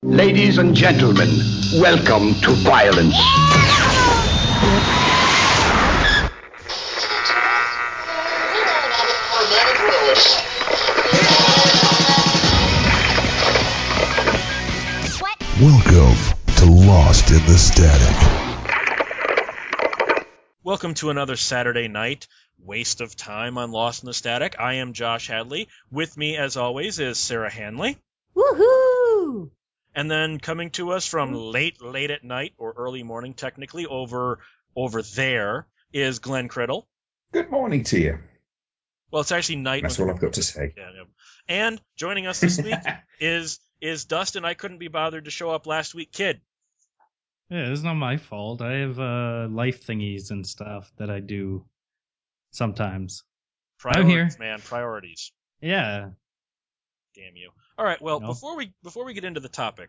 Ladies and gentlemen, welcome to violence. Welcome to Lost in the Static. Welcome to another Saturday night waste of time on Lost in the Static. I am Josh Hadley. With me, as always, is Sarah Hanley. Woohoo! And then coming to us from late at night, or early morning technically, over there is Glenn Criddle. Good morning to you. Well, it's actually night. That's all I've got to say. Yeah. And joining us this week is Dustin. I couldn't be bothered to show up last week, kid. Yeah, it's not my fault. I have life thingies and stuff that I do sometimes. Priorities, I'm here, man. Priorities. Yeah. Damn you. All right. Well, No. before we get into the topic,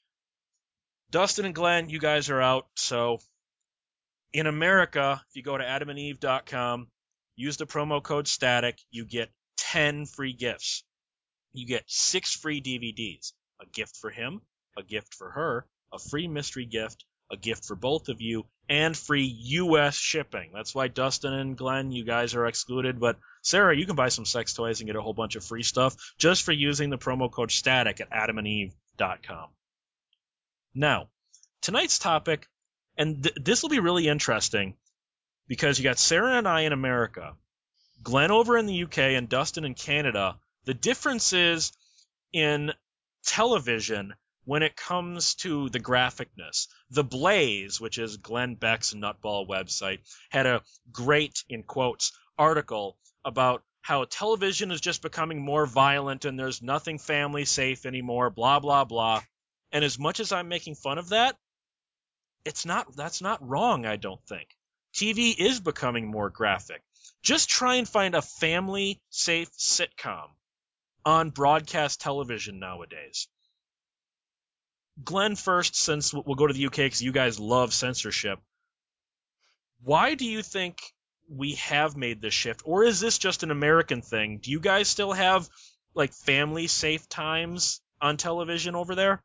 Dustin and Glenn, you guys are out. So in America, if you go to adamandeve.com, use the promo code STATIC, you get 10 free gifts. You get 6 free DVDs. A gift for him, a gift for her, a free mystery gift, a gift for both of you, and free U.S. shipping. That's why Dustin and Glenn, you guys are excluded. But Sarah, you can buy some sex toys and get a whole bunch of free stuff just for using the promo code STATIC at adamandeve.com. Now, tonight's topic, and this will be really interesting because you got Sarah and I in America, Glenn over in the UK, and Dustin in Canada. The difference is in television when it comes to the graphicness. The Blaze, which is Glenn Beck's Nutball website, had a great, in quotes, article about how television is just becoming more violent and there's nothing family safe anymore, blah, blah, blah. And as much as I'm making fun of that, that's not wrong, I don't think. TV is becoming more graphic. Just try and find a family-safe sitcom on broadcast television nowadays. Glenn first, since we'll go to the UK because you guys love censorship. Why do you think we have made this shift? Or is this just an American thing? Do you guys still have like family-safe times on television over there?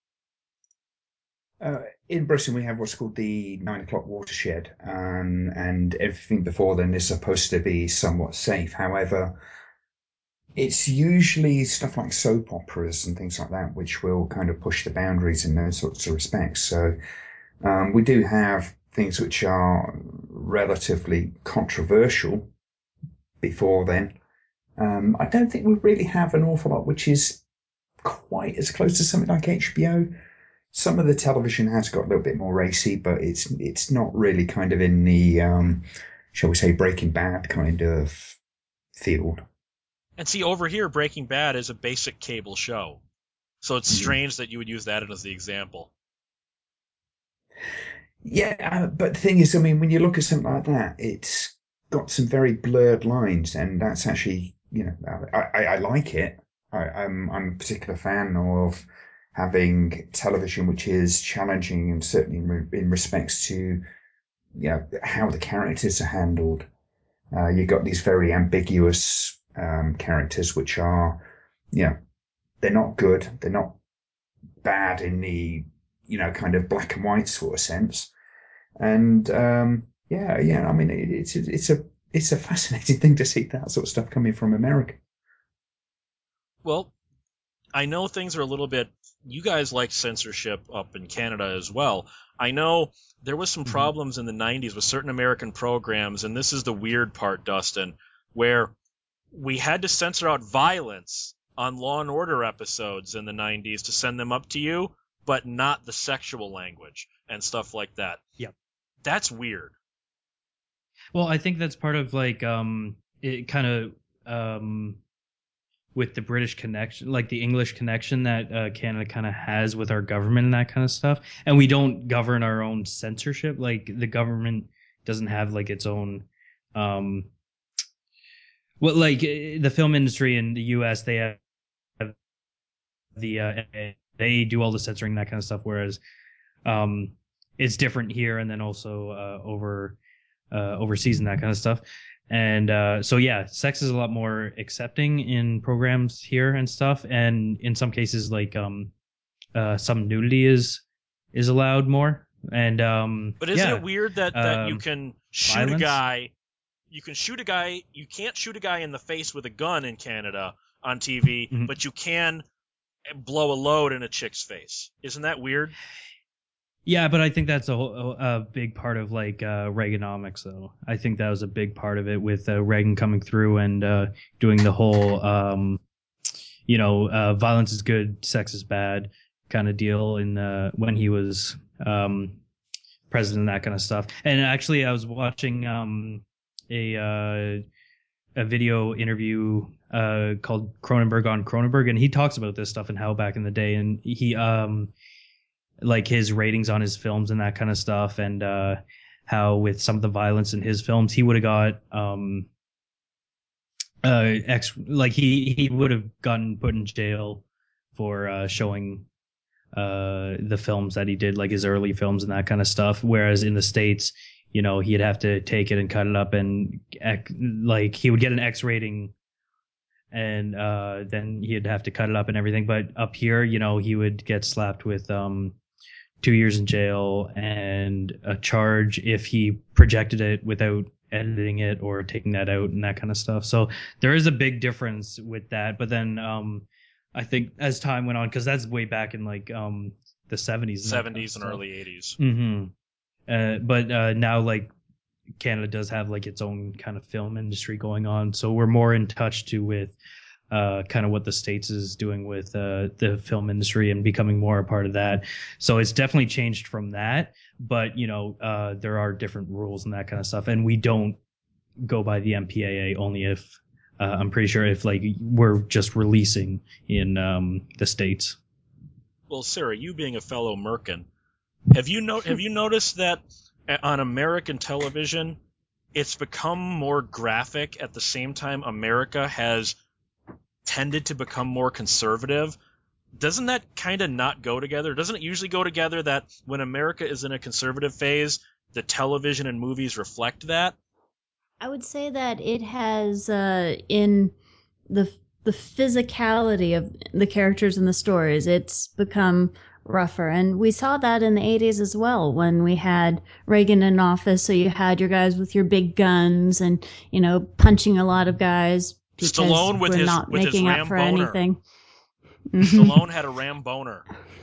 In Britain, we have what's called the 9 o'clock watershed, and everything before then is supposed to be somewhat safe. However, it's usually stuff like soap operas and things like that which will kind of push the boundaries in those sorts of respects. So we do have things which are relatively controversial before then. I don't think we really have an awful lot which is quite as close to something like HBO. Some of the television has got a little bit more racy, but it's not really kind of in the, shall we say, Breaking Bad kind of field. And see, over here, Breaking Bad is a basic cable show. So it's strange that you would use that as the example. Yeah, but the thing is, I mean, when you look at something like that, it's got some very blurred lines, and that's actually, I like it. I'm a particular fan of having television which is challenging and certainly in respects to how the characters are handled. You've got these very ambiguous characters which are, they're not good, they're not bad in the kind of black and white sort of sense. And I mean it's a fascinating thing to see that sort of stuff coming from America. Well, I know things are a little bit. You guys like censorship up in Canada as well. I know there was some problems in the 90s with certain American programs, and this is the weird part, Dustin, where we had to censor out violence on Law and Order episodes in the 90s to send them up to you, but not the sexual language and stuff like that. Yep. That's weird. Well, I think that's part of like it kind of with the British connection, like the English connection that Canada kind of has with our government and that kind of stuff. And we don't govern our own censorship. Like the government doesn't have like its own, the film industry in the US, they have they do all the censoring, that kind of stuff. Whereas it's different here and then also overseas and that kind of stuff. And so, yeah, sex is a lot more accepting in programs here and stuff. And in some cases, like some nudity is allowed more. And But isn't it weird that you can shoot violence? a guy? You can shoot a guy. You can't shoot a guy in the face with a gun in Canada on TV, Mhm. but you can blow a load in a chick's face. Isn't that weird? Yeah, but I think that's a big part of like Reaganomics, though. I think that was a big part of it with Reagan coming through and doing the whole, violence is good, sex is bad kind of deal in when he was president and that kind of stuff. And actually, I was watching a video interview called Cronenberg on Cronenberg, and he talks about this stuff and how back in the day, and he like his ratings on his films and that kind of stuff, and how with some of the violence in his films, he would have got he would have gotten put in jail for showing the films that he did, like his early films and that kind of stuff. Whereas in the States, he'd have to take it and cut it up, and like he would get an X rating, and then he'd have to cut it up and everything. But up here, he would get slapped with 2 years in jail and a charge if he projected it without editing it or taking that out and that kind of stuff. So there is a big difference with that. But then I think as time went on, because that's way back in like the 70s. 70s and early 80s. Mm-hmm. But now like Canada does have like its own kind of film industry going on. So we're more in touch with kind of what the States is doing with the film industry and becoming more a part of that. So it's definitely changed from that. But, there are different rules and that kind of stuff. And we don't go by the MPAA only if I'm pretty sure if like we're just releasing in the States. Well, Sarah, you being a fellow Merkin, have you noticed that on American television, it's become more graphic at the same time America has tended to become more conservative? Doesn't that kind of not go together? Doesn't it usually go together that when America is in a conservative phase, the television and movies reflect that? I would say that it has in the physicality of the characters in the stories, it's become rougher. And we saw that in the 80s as well when we had Reagan in office. So you had your guys with your big guns and, punching a lot of guys because Stallone with we're his not with his making up ram for boner. anything. Stallone had a ram boner.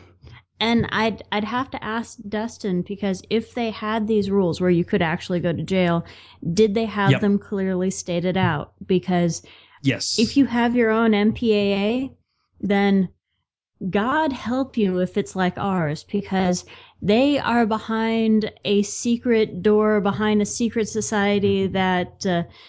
And I'd have to ask Dustin, because if they had these rules where you could actually go to jail, did they have them clearly stated out? Because yes, if you have your own MPAA, then God help you if it's like ours, because they are behind a secret door, behind a secret society that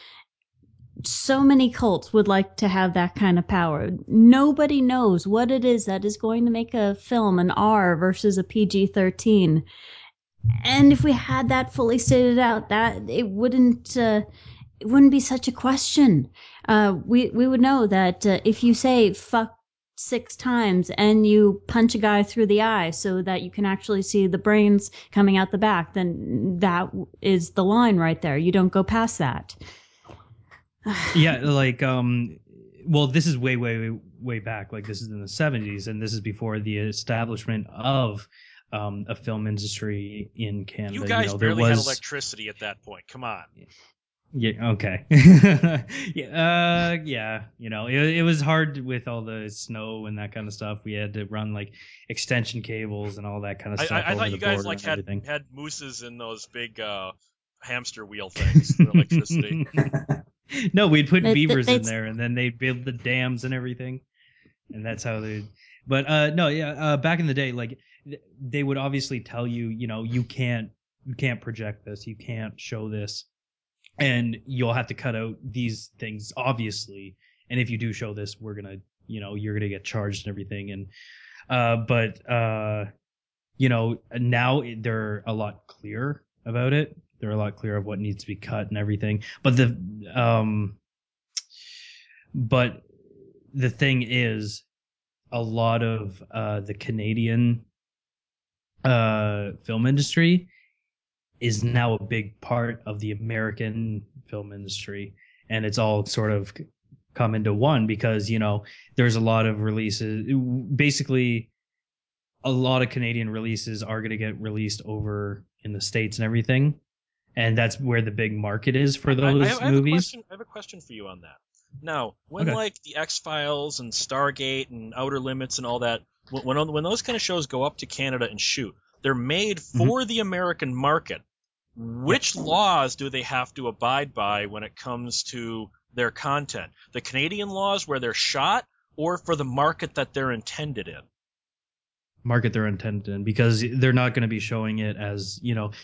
so many cults would like to have that kind of power. Nobody knows what it is that is going to make a film an R versus a PG-13. And if we had that fully stated out, that it wouldn't be such a question. We would know that if you say fuck 6 times and you punch a guy through the eye so that you can actually see the brains coming out the back, then that is the line right there. You don't go past that. Yeah, like well, this is way back. Like this is in the 70s, and this is before the establishment of a film industry in Canada. You guys barely had electricity at that point. Come on. Yeah. Okay. Yeah. It was hard with all the snow and that kind of stuff. We had to run like extension cables and all that kind of stuff. I thought over you the guys border like and had mooses in those big hamster wheel things for electricity. No, we'd put beavers in there, and then they'd build the dams and everything, and that's how they. But no, yeah, back in the day, like they would obviously tell you, you can't project this, you can't show this, and you'll have to cut out these things, obviously. And if you do show this, we're gonna, you're gonna get charged and everything. And but now they're a lot clearer about it. They're a lot clearer of what needs to be cut and everything. But the thing is, a lot of the Canadian film industry is now a big part of the American film industry, and it's all sort of come into one because there's a lot of releases. Basically, a lot of Canadian releases are going to get released over in the States and everything. And that's where the big market is for those movies. I have a question for you on that. Now, when like the X-Files and Stargate and Outer Limits and all that, when those kind of shows go up to Canada and shoot, they're made for the American market. Which laws do they have to abide by when it comes to their content? The Canadian laws where they're shot, or for the market that they're intended in? Market they're intended in, because they're not going to be showing it as,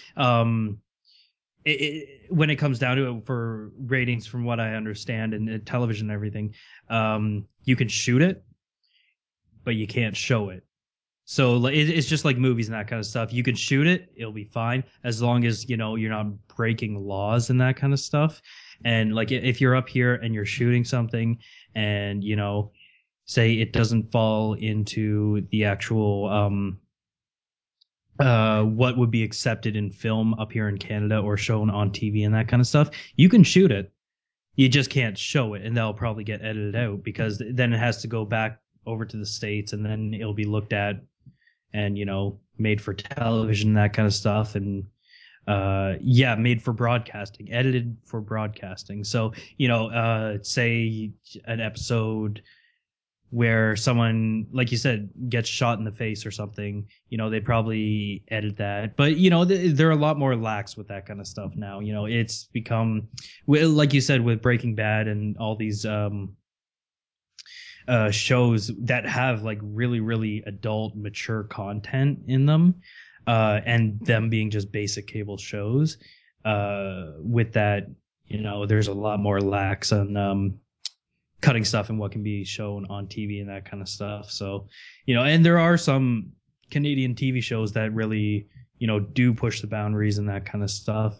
when it comes down to it for ratings, from what I understand, and television and everything, you can shoot it, but you can't show it. So it's just like movies and that kind of stuff. You can shoot it, it'll be fine, as long as, you're not breaking laws and that kind of stuff. And like, if you're up here and you're shooting something and, say it doesn't fall into the actual, what would be accepted in film up here in Canada or shown on TV and that kind of stuff, you can shoot it. You just can't show it, and that'll probably get edited out, because then it has to go back over to the States, and then it'll be looked at and, made for television, that kind of stuff. And made for broadcasting, edited for broadcasting. So, say an episode where someone, like you said, gets shot in the face or something, they probably edit that. But, they're a lot more lax with that kind of stuff now. It's become, like you said, with Breaking Bad and all these shows that have like really, really adult, mature content in them, and them being just basic cable shows, with that, there's a lot more lax on cutting stuff and what can be shown on TV and that kind of stuff. So, and there are some Canadian TV shows that really, do push the boundaries and that kind of stuff,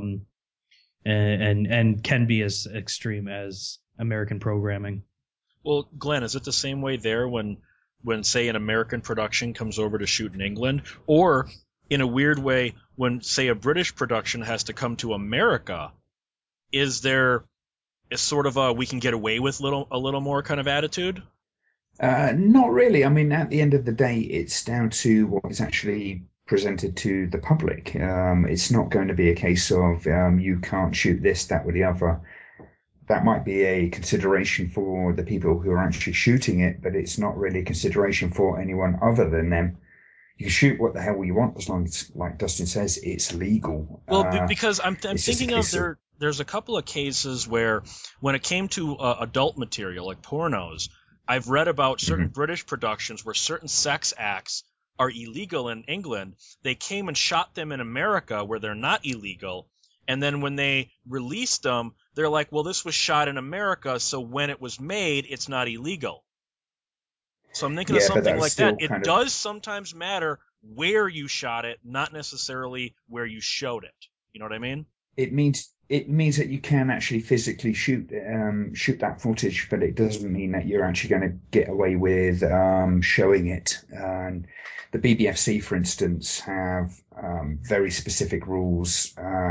and can be as extreme as American programming. Well, Glenn, is it the same way there when say an American production comes over to shoot in England, or in a weird way when, say, a British production has to come to America? Is there is sort of a we can get away with a little more kind of attitude? Not really. I mean, at the end of the day, it's down to what is actually presented to the public. It's not going to be a case of you can't shoot this, that, or the other. That might be a consideration for the people who are actually shooting it, but it's not really a consideration for anyone other than them. You can shoot what the hell you want, as long as, like Dustin says, it's legal. Well, because I'm thinking of there's a couple of cases where, when it came to adult material like pornos, I've read about certain British productions where certain sex acts are illegal in England. They came and shot them in America where they're not illegal. And then when they released them, they're like, well, this was shot in America, so when it was made, it's not illegal. So I'm thinking of something like that. It does sometimes matter where you shot it, not necessarily where you showed it. You know what I mean? It means that you can actually physically shoot that footage, but it doesn't mean that you're actually going to get away with showing it. The BBFC, for instance, have very specific rules.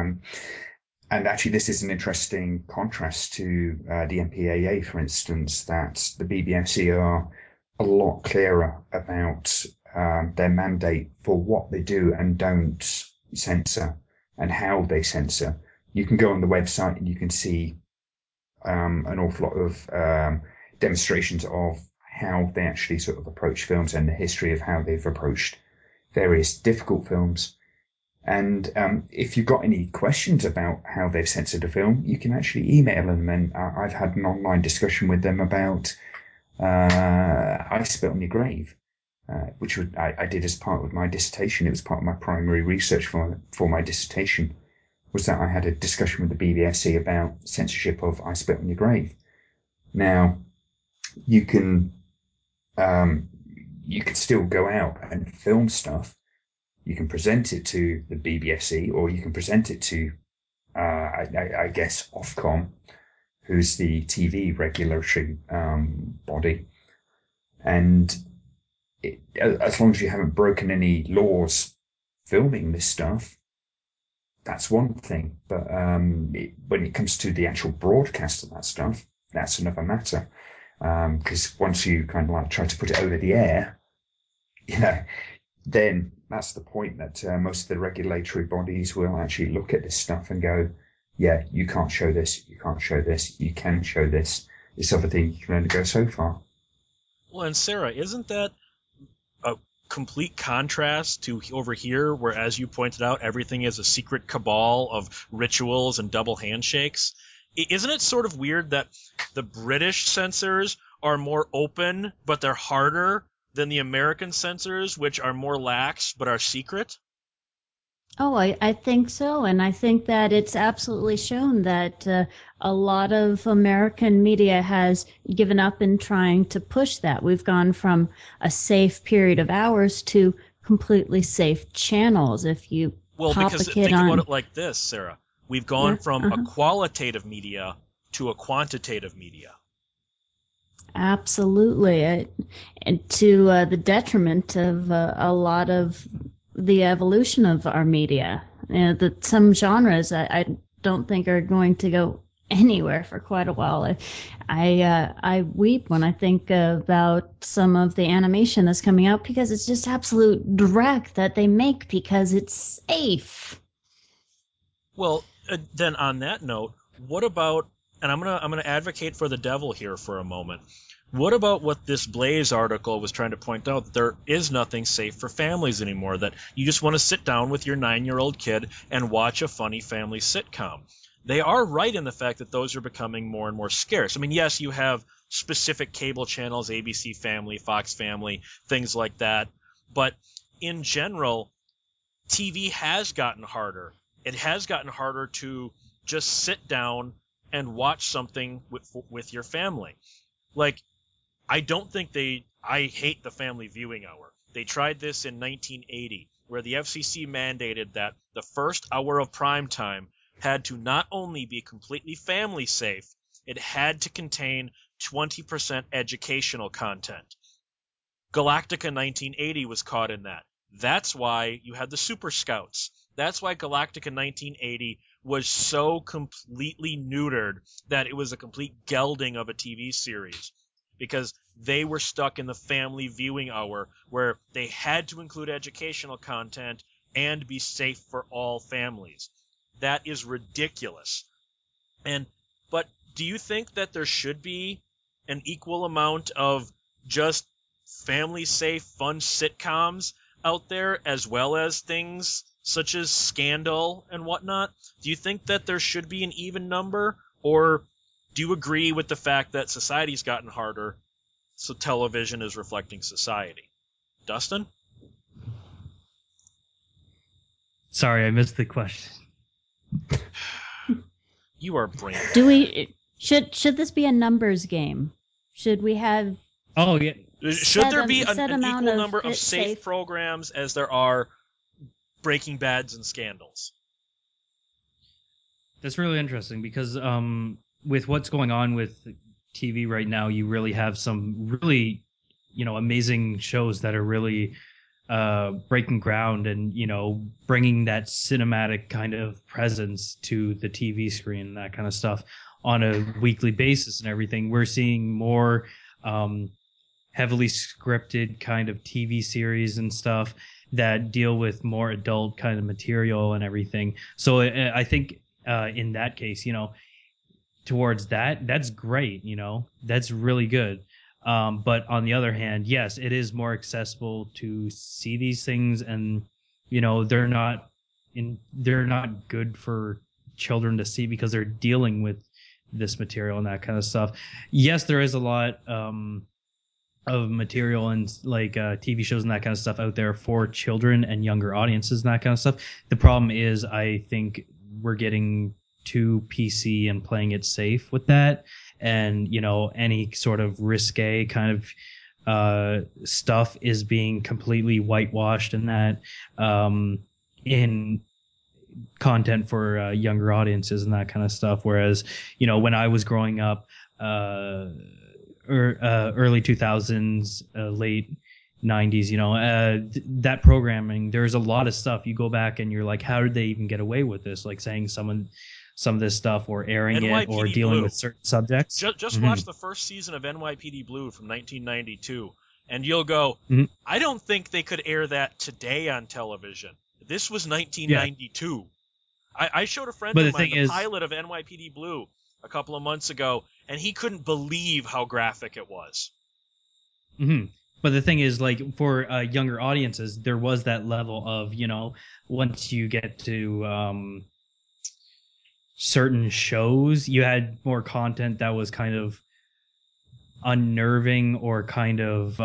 And actually, this is an interesting contrast to the MPAA, for instance, that the BBFC are a lot clearer about their mandate for what they do and don't censor and how they censor. You can go on the website and you can see an awful lot of demonstrations of how they actually sort of approach films and the history of how they've approached various difficult films. And if you've got any questions about how they've censored a film, you can actually email them. And I've had an online discussion with them about I Spit on Your Grave, which I did as part of my dissertation. It was part of my primary research for my dissertation, was that I had a discussion with the BBFC about censorship of I Spit on Your Grave. Now, you can still go out and film stuff. You can present it to the BBFC, or you can present it to, I guess, Ofcom, who's the TV regulatory body. And as long as you haven't broken any laws filming this stuff, that's one thing. But when it comes to the actual broadcast of that stuff, that's another matter. Because once you kind of like try to put it over the air, then that's the point that most of the regulatory bodies will actually look at this stuff and go, yeah, you can't show this, you can't show this, you can show this. This other thing, you can only go so far. Well, and Sarah, isn't that a complete contrast to over here, where, as you pointed out, everything is a secret cabal of rituals and double handshakes? Isn't it sort of weird that the British censors are more open, but they're harder than the American censors, which are more lax, but are secret? Oh, I think so. And I think that it's absolutely shown that a lot of American media has given up in trying to push that. We've gone from a safe period of hours to completely safe channels. If you pop because a kid think on, about it like this, Sarah. We've gone from a qualitative media to a quantitative media. Absolutely, and to the detriment of a lot of the evolution of our media. That some genres I don't think are going to go anywhere for quite a while. I weep when I think about some of the animation that's coming out because it's just absolute dreck that they make because it's safe. Well, then on that note, what about? And I'm gonna advocate for the devil here for a moment. What about what this Blaze article was trying to point out, that there is nothing safe for families anymore, that you just want to sit down with your 9-year-old kid and watch a funny family sitcom? They are right in the fact that those are becoming more and more scarce. I mean, yes, you have specific cable channels, ABC Family, Fox Family, things like that, but in general, TV has gotten harder. It has gotten harder to just sit down and watch something with your family. Like, I hate the family viewing hour. They tried this in 1980, where the FCC mandated that the first hour of prime time had to not only be completely family safe, it had to contain 20% educational content. Galactica 1980 was caught in that. That's why you had the Super Scouts. That's why Galactica 1980 was so completely neutered that it was a complete gelding of a TV series. Because they were stuck in the family viewing hour where they had to include educational content and be safe for all families. That is ridiculous. But do you think that there should be an equal amount of just family safe, fun sitcoms out there, as well as things such as Scandal and whatnot? Do you think that there should be an even number, or do you agree with the fact that society's gotten harder, so television is reflecting society? Dustin? Sorry, I missed the question. You are brain. Should this be a numbers game? Should we have? Oh yeah. Should there be an equal number of safe programs as there are Breaking Bads and Scandals? That's really interesting because with what's going on with TV right now, you really have some really, amazing shows that are really breaking ground and, bringing that cinematic kind of presence to the TV screen and that kind of stuff on a weekly basis and everything. We're seeing more heavily scripted kind of TV series and stuff that deal with more adult kind of material and everything. So I think in that case, towards that's great, that's really good. But on the other hand, yes, it is more accessible to see these things, and they're not good for children to see because they're dealing with this material and that kind of stuff. Yes, there is a lot of material and like TV shows and that kind of stuff out there for children and younger audiences and that kind of stuff. The problem is, I think we're getting too PC and playing it safe with that, and any sort of risque kind of stuff is being completely whitewashed in that in content for younger audiences and that kind of stuff. Whereas when I was growing up, early 2000s, late 90s, that programming, there's a lot of stuff you go back and you're like, how did they even get away with this, like saying some of this stuff or airing NYPD it or dealing Blue. with certain subjects. Just watch the first season of NYPD Blue from 1992. And you'll go, Mhm. I don't think they could air that today on television. This was 1992. I showed a friend But of the mine thing the is- pilot of NYPD Blue a couple of months ago, and he couldn't believe how graphic it was. Mm-hmm. But the thing is, like, for younger audiences, there was that level of, once you get to certain shows, you had more content that was kind of unnerving or kind of,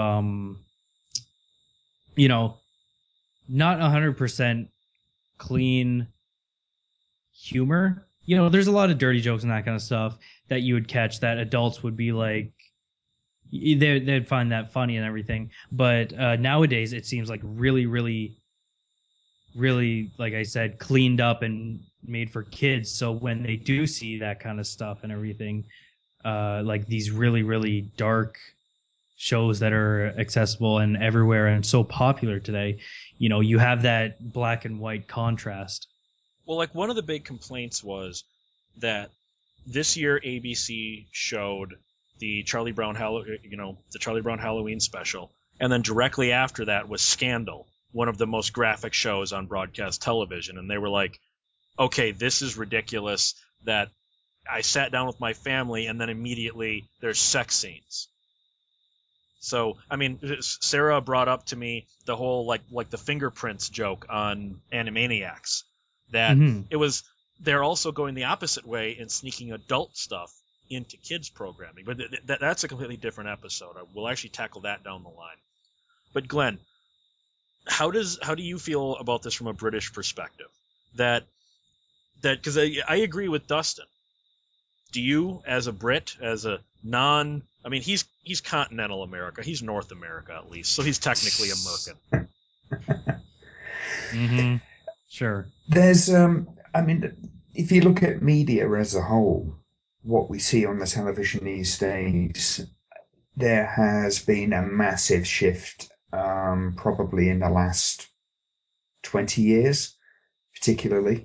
not 100% clean humor. There's a lot of dirty jokes and that kind of stuff that you would catch that adults would be like, they'd find that funny and everything. But nowadays, it seems like really, really, really, like I said, cleaned up and made for kids. So when they do see that kind of stuff and everything, like these really, really dark shows that are accessible and everywhere and so popular today, you have that black and white contrast. Well, like one of the big complaints was that this year ABC showed the Charlie Brown Halloween special, and then directly after that was Scandal, one of the most graphic shows on broadcast television, and they were like, okay, this is ridiculous that I sat down with my family and then immediately there's sex scenes. So, I mean, Sarah brought up to me the whole like the fingerprints joke on Animaniacs, that they're also going the opposite way and sneaking adult stuff into kids programming, but that's a completely different episode. We'll actually tackle that down the line. But Glenn, how do you feel about this from a British perspective? That because I agree with Dustin. Do you, as a Brit, as a I mean, he's continental America. He's North America at least, so he's technically American. Mm-hmm. Sure. There's, I mean, if you look at media as a whole, what we see on the television these days, there has been a massive shift, probably in the last 20 years, particularly,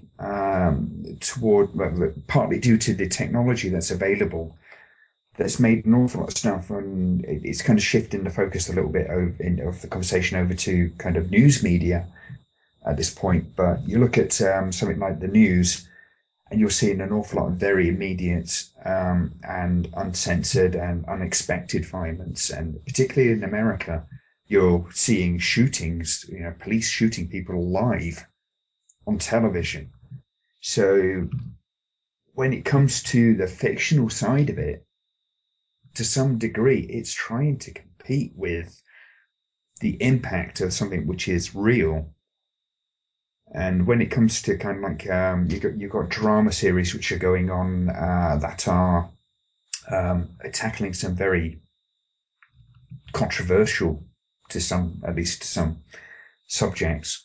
partly due to the technology that's available, that's made an awful lot of stuff, and it's kind of shifting the focus a little bit of the conversation over to kind of news media at this point. But you look at something like the news, and you're seeing an awful lot of very immediate and uncensored and unexpected violence. And particularly in America, you're seeing shootings, police shooting people live on television. So when it comes to the fictional side of it, to some degree, it's trying to compete with the impact of something which is real. And when it comes to kind of like you've got drama series which are going on that are tackling some very controversial, at least to some subjects.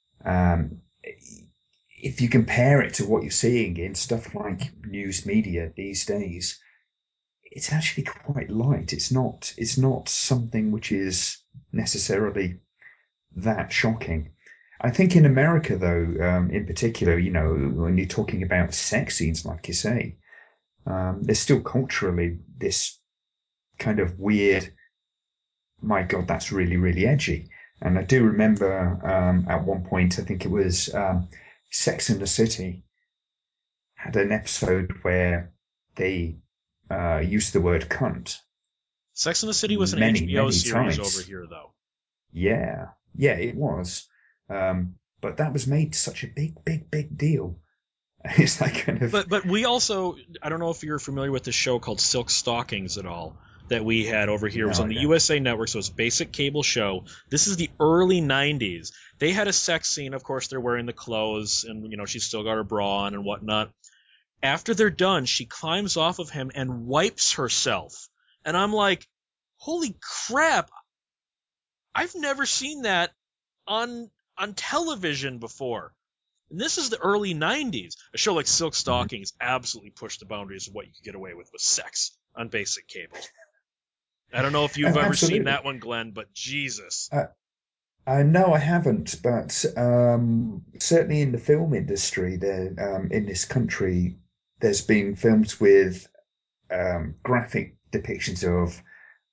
If you compare it to what you're seeing in stuff like news media these days, it's actually quite light. It's not something which is necessarily that shocking. I think in America, though, in particular, when you're talking about sex scenes, like you say, there's still culturally this kind of weird, my God, that's really, really edgy. And I do remember at one point, I think it was Sex and the City had an episode where they used the word cunt. Sex and the City was an many HBO series times. over here, though. Yeah, it was. But that was made such a big deal. It's like kind of. But we also, I don't know if you're familiar with this show called Silk Stockings at all that we had over here. It was on the USA Network, so it's a basic cable show. This is the early 90s. They had a sex scene. Of course, they're wearing the clothes, and she's still got her bra on and whatnot. After they're done, she climbs off of him and wipes herself. And I'm like, holy crap, I've never seen that on television before. And this is the early 90s. A show like Silk Stockings absolutely pushed the boundaries of what you could get away with sex on basic cable. I don't know if you've ever seen that one, Glenn, but Jesus. No, I haven't. But certainly in the film industry, there in this country, there's been films with graphic depictions of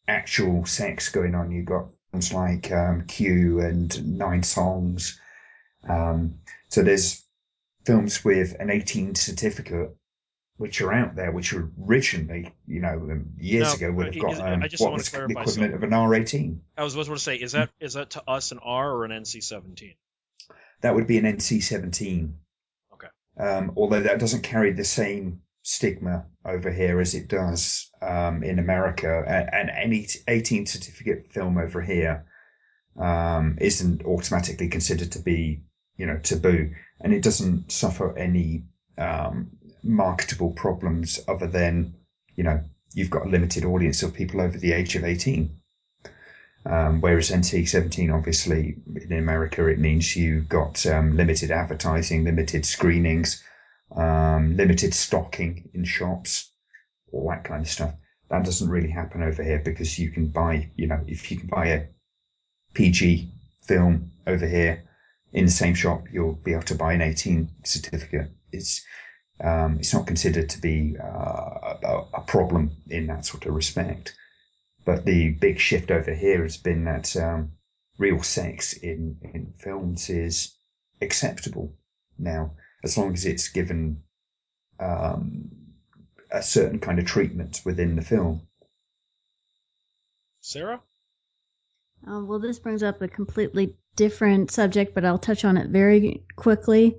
actual sex going on. You've got films like Q and Nine Songs. So there's films with an 18 certificate, which are out there, which originally, years Now, ago would have got I just what want was to the clarify equivalent something. of an R18. I was supposed to say, is that to us an R or an NC-17? That would be an NC-17. Okay. Although that doesn't carry the same stigma over here as it does in America. And any 18 certificate film over here isn't automatically considered to be, taboo, and it doesn't suffer any marketable problems other than, you've got a limited audience of people over the age of 18. Whereas NC-17, obviously, in America, it means you've got limited advertising, limited screenings, limited stocking in shops, all that kind of stuff. That doesn't really happen over here because you can buy, if you can buy a PG film over here in the same shop, you'll be able to buy an 18 certificate. It's not considered to be a problem in that sort of respect. But the big shift over here has been that real sex in films is acceptable now, as long as it's given a certain kind of treatment within the film. Sarah? Well, this brings up a completely different subject, but I'll touch on it very quickly.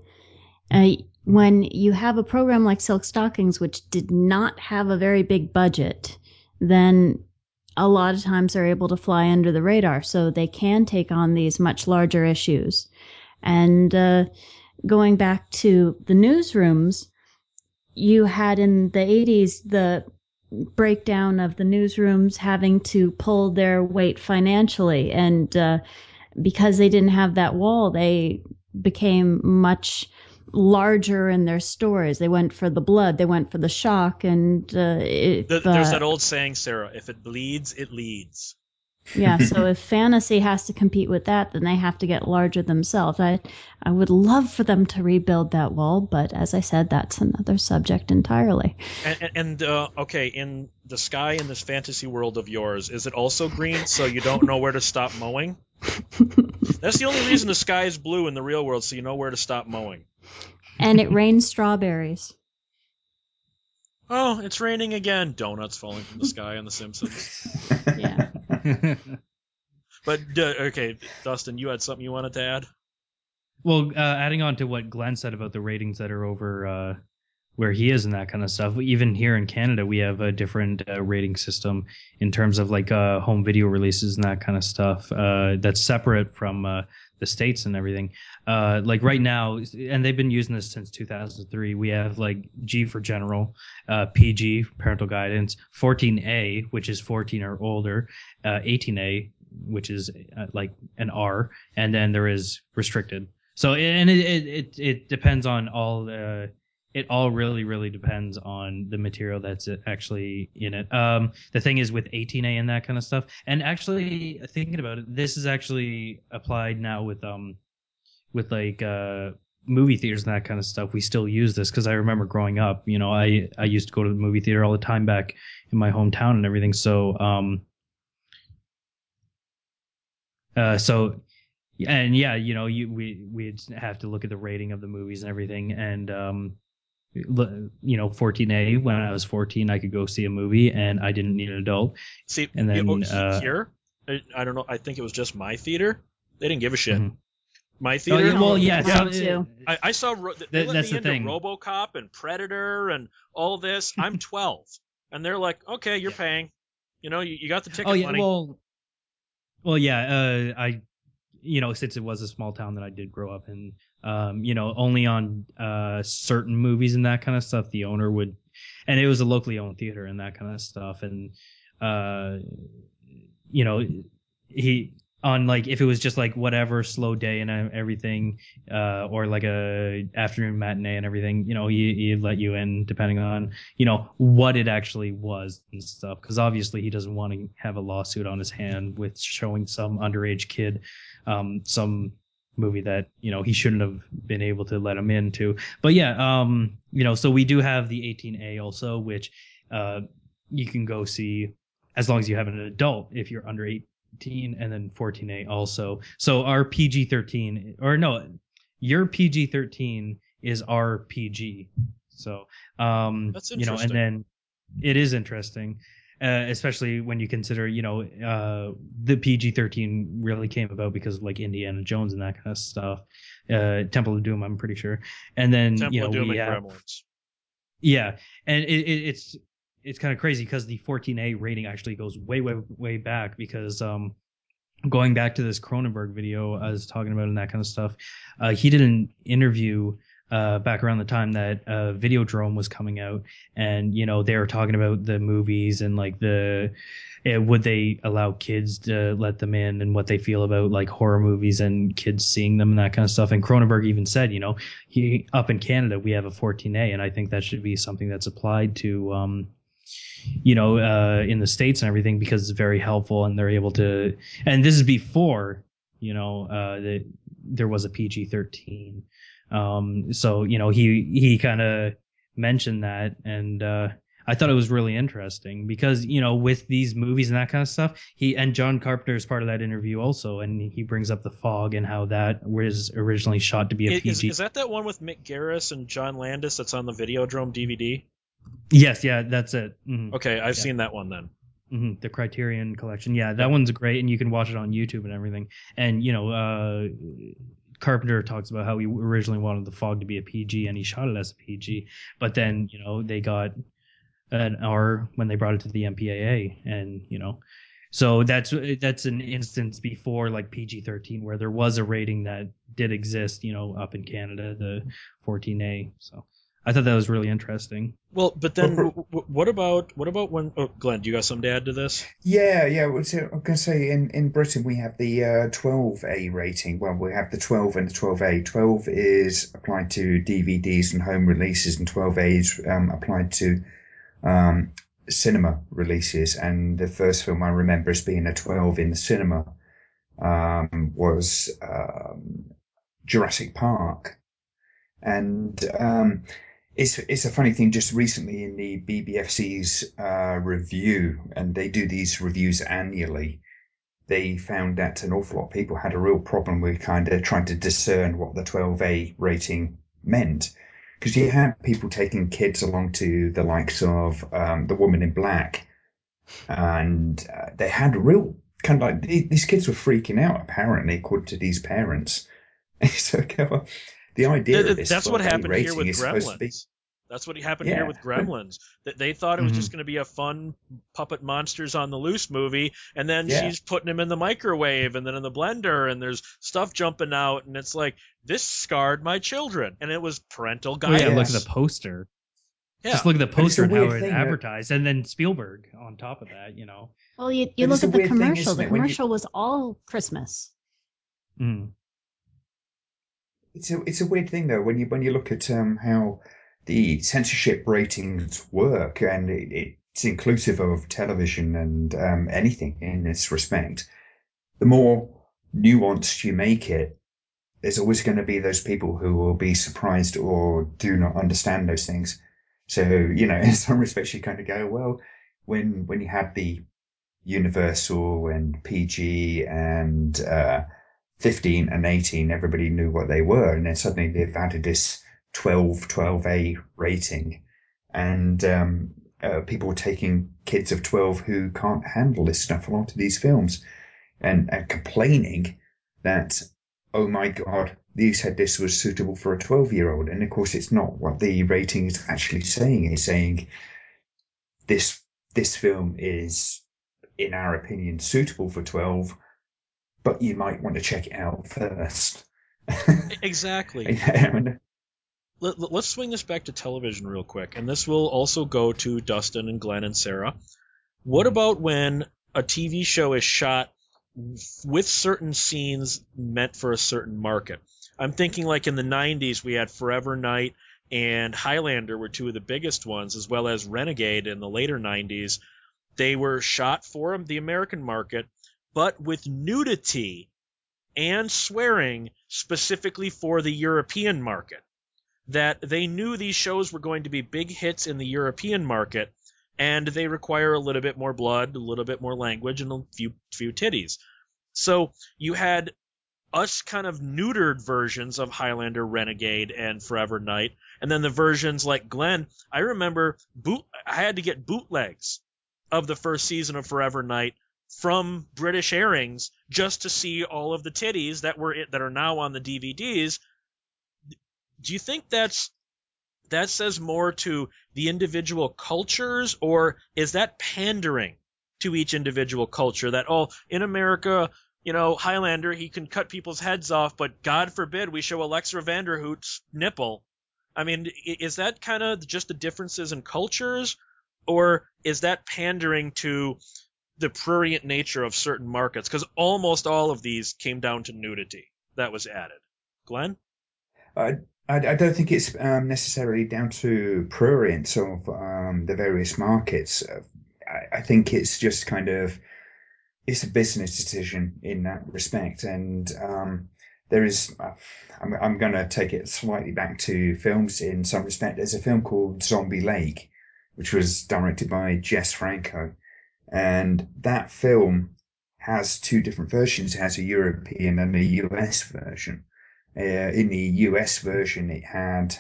When you have a program like Silk Stockings, which did not have a very big budget, then a lot of times they're able to fly under the radar, so they can take on these much larger issues. And going back to the newsrooms, you had in the 80s the breakdown of the newsrooms having to pull their weight financially, and because they didn't have that wall, they became much larger in their stories. They went for the blood, they went for the shock, and There's that old saying, Sarah, if it bleeds, it leads. Yeah, so if fantasy has to compete with that, then they have to get larger themselves. I would love for them to rebuild that wall, but as I said, that's another subject entirely. And okay, in the sky in this fantasy world of yours, is it also green so you don't know where to stop mowing? That's the only reason the sky is blue in the real world, so you know where to stop mowing. And it rains strawberries. Oh, it's raining again. Donuts falling from the sky on The Simpsons. Yeah. But, okay, Dustin, you had something you wanted to add? Well, adding on to what Glenn said about the ratings that are over where he is and that kind of stuff, even here in Canada, we have a different rating system in terms of like home video releases and that kind of stuff that's separate from the States and everything. Like right now, and they've been using this since 2003, we have like G for general, PG, parental guidance, 14A, which is 14 or older, 18A, which is like an R, and then there is restricted. So, and it depends on all it all really depends on the material that's actually in it. The thing is with 18A and that kind of stuff, and actually thinking about it, this is actually applied now with like movie theaters and that kind of stuff. We still use this because I remember growing up, I used to go to the movie theater all the time back in my hometown and everything. So and yeah, we'd have to look at the rating of the movies and everything, and 14A, when I was 14, I could go see a movie and I didn't need an adult. See, and then here, I don't know, I think it was just my theater. They didn't give a shit. Mm-hmm. My theater. I saw they let me into RoboCop and Predator and all this. I'm 12, and they're like, "Okay, you're paying. You got the ticket money." Well, yeah. I, since it was a small town that I did grow up in, only on certain movies and that kind of stuff, the owner would, and it was a locally owned theater and that kind of stuff, and he. On like if it was just like whatever slow day and everything, or like a afternoon matinee and everything, he'd let you in depending on what it actually was and stuff. Because obviously he doesn't want to have a lawsuit on his hand with showing some underage kid some movie that he shouldn't have been able to let him into. But yeah, so we do have the 18A also, which you can go see as long as you have an adult if you're under 18, and then 14A also. So our PG-13, or no, your PG-13 is our PG. So That's you know, and interesting. then it is interesting, especially when you consider, you know, the PG-13 really came about because of like Indiana Jones and that kind of stuff. Temple of Doom, I'm pretty sure. And then Temple you know of Doom we and have Gremlins. yeah, and it's kind of crazy because the 14A rating actually goes way back because going back to this Cronenberg video I was talking about and that kind of stuff, he did an interview back around the time that Videodrome was coming out, and you know they were talking about the movies and like would they allow kids to let them in and what they feel about like horror movies and kids seeing them and that kind of stuff. And Cronenberg even said, you know, he up in Canada we have a 14A, and I think that should be something that's applied to you know, in the States and everything because it's very helpful and they're able to. And this is before, you know, there was a PG-13. So, you know, he kind of mentioned that, and I thought it was really interesting because, you know, with these movies and that kind of stuff, and John Carpenter is part of that interview also, and he brings up The Fog and how that was originally shot to be a PG. Is that one with Mick Garris and John Landis that's on the Videodrome DVD? Yes, yeah, that's it. Mm-hmm. Okay, I've seen that one then. Mm-hmm. The Criterion Collection. Yeah, that one's great, and you can watch it on YouTube and everything. And, you know, Carpenter talks about how he originally wanted The Fog to be a PG, and he shot it as a PG. But then, you know, they got an R when they brought it to the MPAA, and, you know, so that's an instance before like PG-13 where there was a rating that did exist, you know, up in Canada, the 14A. So I thought that was really interesting. Well, but then what about when? Oh, Glenn, do you got something to add to this? Yeah. So I'm going to say in Britain we have the 12A rating. Well, we have the 12 and the 12A. 12 is applied to DVDs and home releases, and 12A is applied to cinema releases. And the first film I remember as being a 12 in the cinema was Jurassic Park. And it's a funny thing. Just recently in the BBFC's review, and they do these reviews annually, they found that an awful lot of people had a real problem with kind of trying to discern what the 12A rating meant. Because you had people taking kids along to the likes of The Woman in Black, and they had real kind of like these kids were freaking out, apparently, according to these parents. So the idea of this That's what 12A happened here rating with is supposed to be. Gremlins. That's what happened here with Gremlins. That they thought it was just going to be a fun puppet monsters on the loose movie, and then she's putting him in the microwave and then in the blender, and there's stuff jumping out, and it's like, this scarred my children, and it was parental guidance. Oh, yeah, look at the poster. Yeah. Just look at the poster and how it thing, advertised, and then Spielberg on top of that, you know. Well, you look at the commercial. The commercial was all Christmas. Mm. It's a weird thing though when you look at how the censorship ratings work, and it's inclusive of television and anything in this respect. The more nuanced you make it, there's always going to be those people who will be surprised or do not understand those things. So, you know, in some respects, you kind of go, well, when you had the Universal and PG and 15 and 18, everybody knew what they were. And then suddenly they've added this 12A rating. And people were taking kids of 12 who can't handle this stuff onto these films and complaining that, oh my God, you said this was suitable for a 12-year-old. And of course, it's not what the rating is actually saying. It's saying this film is, in our opinion, suitable for 12, but you might want to check it out first. Exactly. Let's swing this back to television real quick, and this will also go to Dustin and Glenn and Sarah. What about when a TV show is shot with certain scenes meant for a certain market? I'm thinking like in the 90s, we had Forever Knight and Highlander were two of the biggest ones, as well as Renegade in the later 90s. They were shot for the American market, but with nudity and swearing specifically for the European market. That they knew these shows were going to be big hits in the European market, and they require a little bit more blood, a little bit more language, and a few titties. So you had us kind of neutered versions of Highlander, Renegade, and Forever Knight, and then the versions like Glenn. I remember I had to get bootlegs of the first season of Forever Knight from British airings just to see all of the titties that are now on the DVDs. Do you think that says more to the individual cultures, or is that pandering to each individual culture that, in America, Highlander, he can cut people's heads off, but God forbid we show Alexa Vanderhoot's nipple? I mean, is that kind of just the differences in cultures, or is that pandering to the prurient nature of certain markets? Because almost all of these came down to nudity that was added. Glenn? I don't think it's necessarily down to prurience of the various markets. I think it's just kind of, it's a business decision in that respect. And there is, I'm going to take it slightly back to films in some respect. There's a film called Zombie Lake, which was directed by Jess Franco. And that film has two different versions. It has a European and a US version. In the US version, it had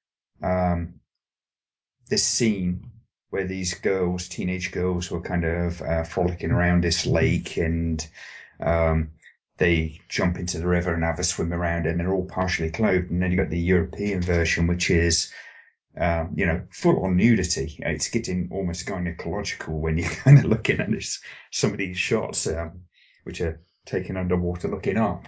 this scene where these teenage girls, were kind of frolicking around this lake, and they jump into the river and have a swim around, and they're all partially clothed. And then you got the European version, which is full on nudity. It's getting almost gynecological when you're kind of looking at some of these shots, which are taken underwater looking up.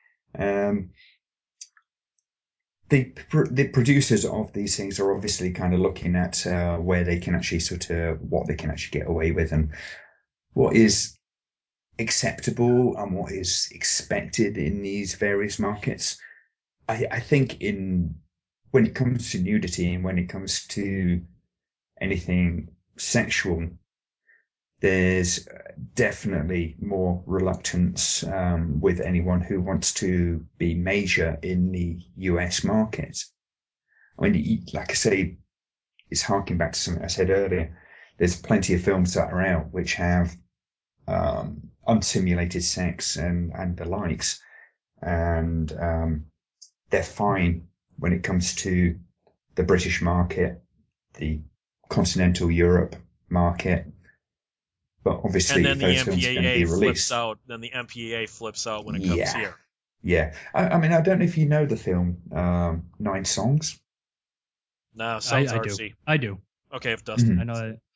The producers of these things are obviously kind of looking at where they can actually what they can actually get away with, and what is acceptable and what is expected in these various markets. I think when it comes to nudity and when it comes to anything sexual, there's definitely more reluctance with anyone who wants to be major in the US market. I mean, like I say, it's harking back to something I said earlier. There's plenty of films that are out which have unsimulated sex and the likes, and they're fine when it comes to the British market, the continental Europe market. But obviously, and then if those films are going to be released, then the MPAA flips out when it comes here. Yeah. I mean, I don't know if you know the film 9 Songs. No, sounds I artsy. do. I do. Okay, if Dustin, Mm-hmm. I know that.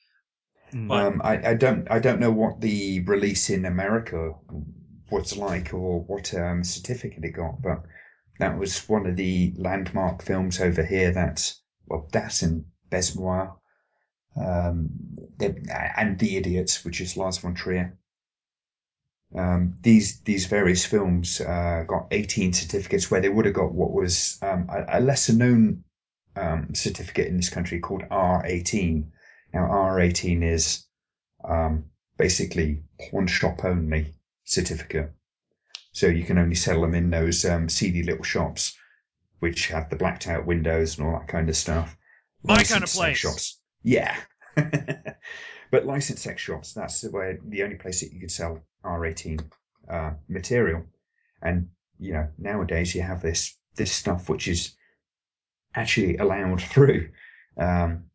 I don't know what the release in America was like, or what certificate it got, but that was one of the landmark films over here. That's in Besmoir. And The Idiots, which is Lars von Trier. These various films got 18 certificates, where they would have got what was a lesser known certificate in this country called R18. Now R18 is basically pawn shop only certificate, so you can only sell them in those seedy little shops which have the blacked out windows and all that kind of stuff. My kind of place. Shops. Yeah. But licensed sex shops, that's the only place that you could sell R18 material. And, nowadays you have this stuff which is actually allowed through. And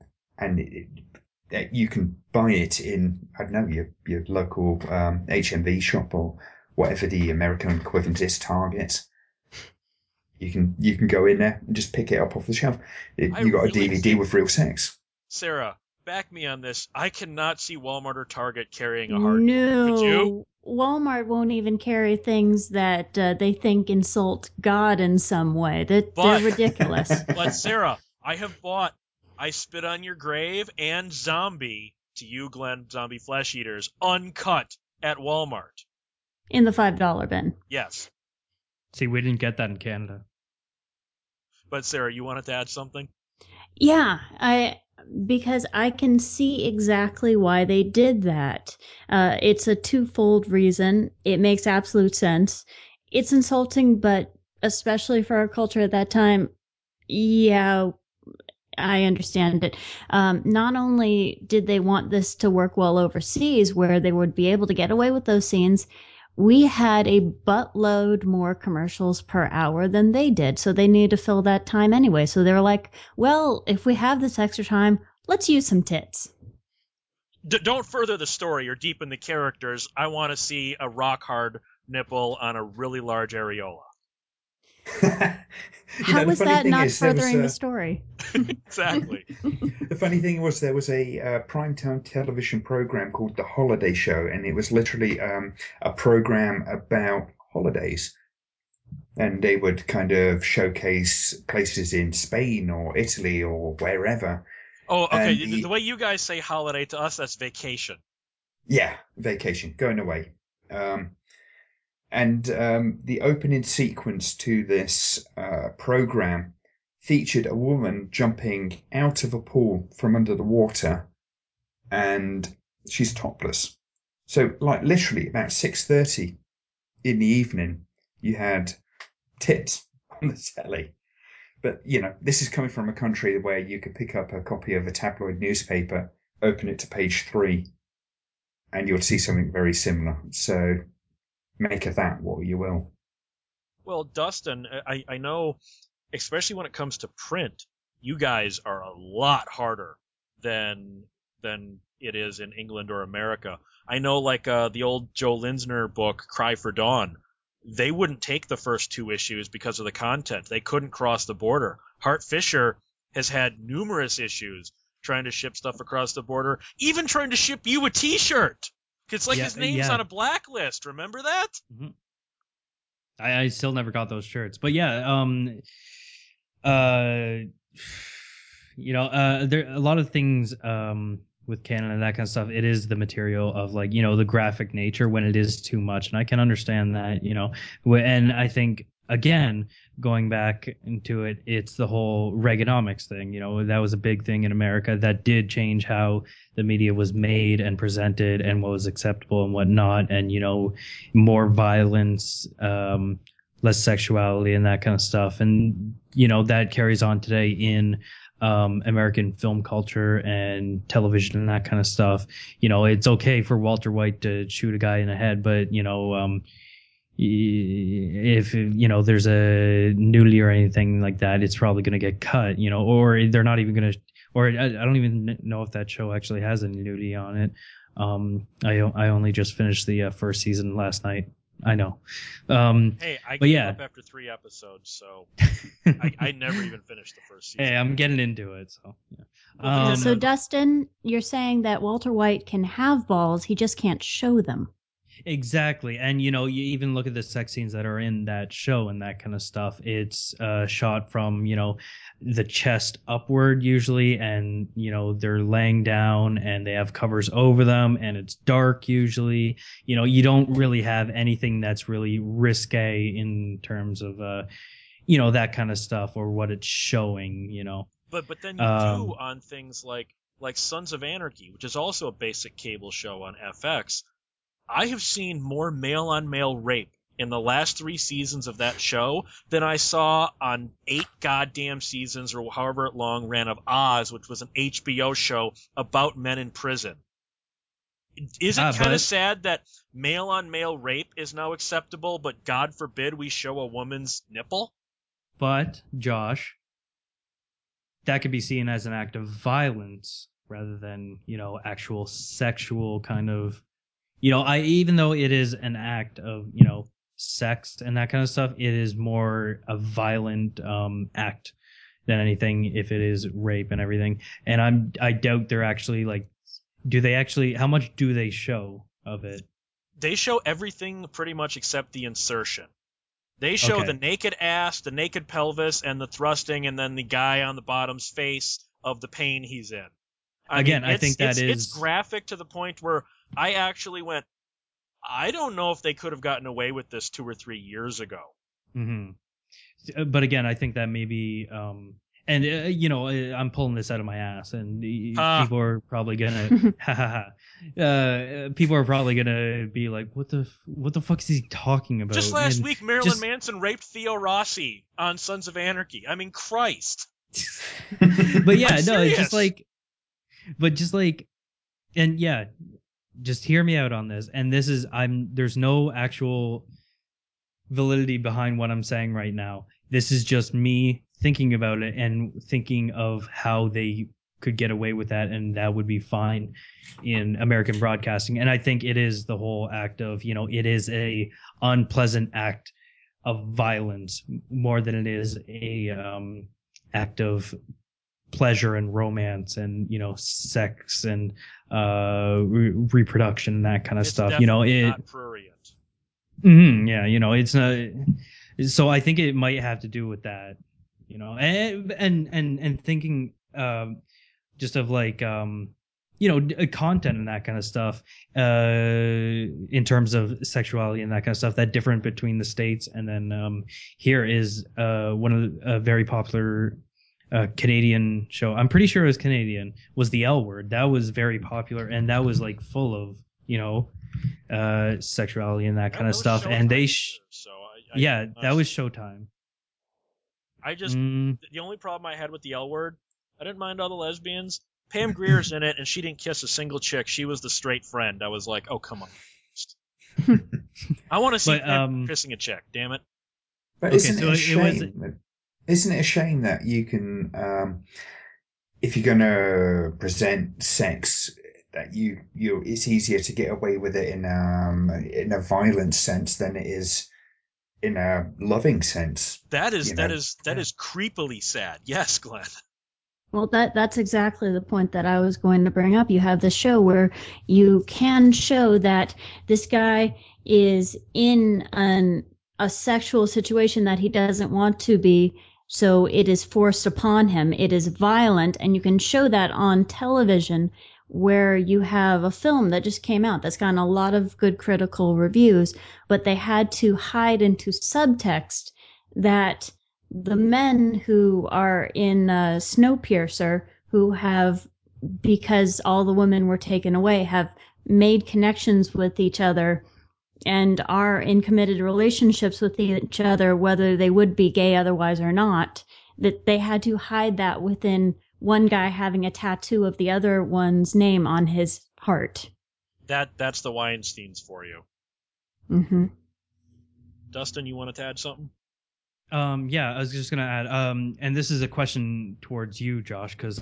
you can buy it in, I don't know, your local HMV shop, or whatever the American equivalent is, Target. You can go in there and just pick it up off the shelf. You got a DVD with real sex. Sarah, back me on this. I cannot see Walmart or Target carrying a hardcore. No, Could you? Walmart won't even carry things that they think insult God in some way. They're ridiculous. But Sarah, I Spit on Your Grave and Zombie, to you, Glenn, Zombie Flesh Eaters, uncut at Walmart. In the $5 bin. Yes. See, we didn't get that in Canada. But Sarah, you wanted to add something? Yeah, because I can see exactly why they did that. It's a twofold reason. It makes absolute sense. It's insulting, but especially for our culture at that time, yeah, I understand it. Not only did they want this to work well overseas, where they would be able to get away with those scenes, we had a buttload more commercials per hour than they did, so they needed to fill that time anyway. So they were like, well, if we have this extra time, let's use some tits. Don't further the story or deepen the characters. I want to see a rock hard nipple on a really large areola. How was that not furthering the story? Exactly. The funny thing was there was a primetime television program called The Holiday Show, and it was literally a program about holidays. And they would kind of showcase places in Spain or Italy or wherever. Oh, okay. And The way you guys say holiday, to us, that's vacation. Yeah, vacation, going away. And the opening sequence to this program featured a woman jumping out of a pool from under the water, and she's topless. So, like, literally about 6:30 in the evening, you had tits on the telly. But, this is coming from a country where you could pick up a copy of a tabloid newspaper, open it to page 3, and you'll see something very similar. So make of that what you will. Well, Dustin, I know, especially when it comes to print, you guys are a lot harder than it is in England or America. I know, like the old Joe Linsner book, Cry for Dawn, they wouldn't take the first 2 issues because of the content. They couldn't cross the border. Hart Fisher has had numerous issues trying to ship stuff across the border, even trying to ship you a T-shirt. It's like his name's on a blacklist. Remember that? Mm-hmm. I still never got those shirts, but yeah, there a lot of things with canon and that kind of stuff. It is the material of, like, the graphic nature when it is too much, and I can understand that, and I think, again, going back into it, it's the whole Reaganomics thing. That was a big thing in America that did change how the media was made and presented and what was acceptable and what not. And, more violence, less sexuality and that kind of stuff. And, that carries on today in American film culture and television and that kind of stuff. It's okay for Walter White to shoot a guy in the head, but, if there's a nudity or anything like that, it's probably going to get cut, or they're not even going to, or I don't even know if that show actually has any nudity on it. I only just finished the first season last night. I know. Hey, I gave up after 3 episodes, so I never even finished the first season. Hey, I'm getting into it, so yeah. So Dustin, you're saying that Walter White can have balls, he just can't show them. Exactly. And, you even look at the sex scenes that are in that show and that kind of stuff. It's shot from, the chest upward usually. And, they're laying down and they have covers over them and it's dark usually. You don't really have anything that's really risque in terms of, that kind of stuff or what it's showing, But then you do on things like Sons of Anarchy, which is also a basic cable show on FX. I have seen more male-on-male rape in the last 3 seasons of that show than I saw on 8 goddamn seasons or however long ran of Oz, which was an HBO show about men in prison. Is it kind of sad that male-on-male rape is now acceptable, but God forbid we show a woman's nipple? But, Josh, that could be seen as an act of violence rather than, actual sexual kind of... even though it is an act of, sex and that kind of stuff, it is more a violent act than anything if it is rape and everything. And I doubt they're actually how much do they show of it? They show everything pretty much except the insertion. They show the naked ass, the naked pelvis, and the thrusting, and then the guy on the bottom's face of the pain he's in. I think it's graphic to the point where I actually went, I don't know if they could have gotten away with this 2 or 3 years ago. Mm-hmm. But again, I think that maybe, I'm pulling this out of my ass, and people are probably gonna, people are probably gonna be like, what the fuck is he talking about? Just last week, Marilyn Manson raped Theo Rossi on Sons of Anarchy. I mean, Christ. But yeah, I'm no, it's just like, and yeah, just hear me out on this. And this is, there's no actual validity behind what I'm saying right now. This is just me thinking about it and thinking of how they could get away with that, and that would be fine in American broadcasting. And I think it is the whole act of, it is a unpleasant act of violence more than it is a act of pleasure and romance and sex and reproduction and that kind of It's stuff. definitely not prurient. Yeah, it's not. So I think it might have to do with that, and thinking just of like content and that kind of stuff in terms of sexuality and that kind of stuff that different between the states and then here is one of a very popular Canadian show. I'm pretty sure it was Canadian. Was The L Word. That was very popular and that was like full of sexuality and that kind of stuff. And they that was Showtime. I just the only problem I had with The L Word, I didn't mind all the lesbians. Pam Grier's in it, and she didn't kiss a single chick. She was the straight friend. I was like, oh, come on. I want to see Pam kissing a chick, damn it. But isn't it a shame? Isn't it a shame that you can, if you're going to present sex, that it's easier to get away with it in a violent sense than it is in a loving sense? That is creepily sad. Yes, Glenn. Well, that's exactly the point that I was going to bring up. You have the show where you can show that this guy is in a sexual situation that he doesn't want to be, so it is forced upon him. It is violent, and you can show that on television, where you have a film that just came out that's gotten a lot of good critical reviews, but they had to hide into subtext that the men who are in Snowpiercer, who have, because all the women were taken away, have made connections with each other and are in committed relationships with each other, whether they would be gay otherwise or not, that they had to hide that within one guy having a tattoo of the other one's name on his heart. That's the Weinsteins for you. Mm-hmm. Dustin, you wanted to add something? Yeah, I was just gonna add, and this is a question towards you, Josh, because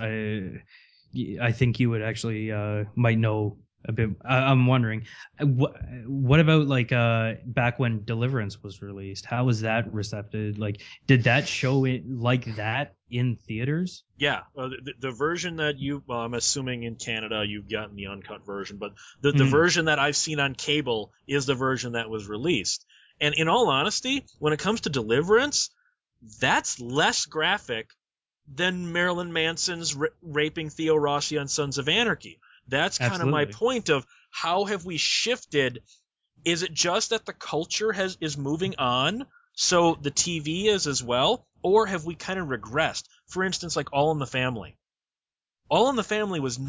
I think you would actually might know a bit. I'm wondering, what about like back when Deliverance was released? How was that recepted? Like, did that show it like that in theaters? Yeah, the version that I'm assuming in Canada you've gotten the uncut version, but the version that I've seen on cable is the version that was released. And in all honesty, when it comes to Deliverance, that's less graphic than Marilyn Manson's raping Theo Rossi on Sons of Anarchy. That's kind of my point of how have we shifted? Is it just that the culture is moving on, so the TV is as well, or have we kind of regressed? For instance, like All in the Family. All in the Family was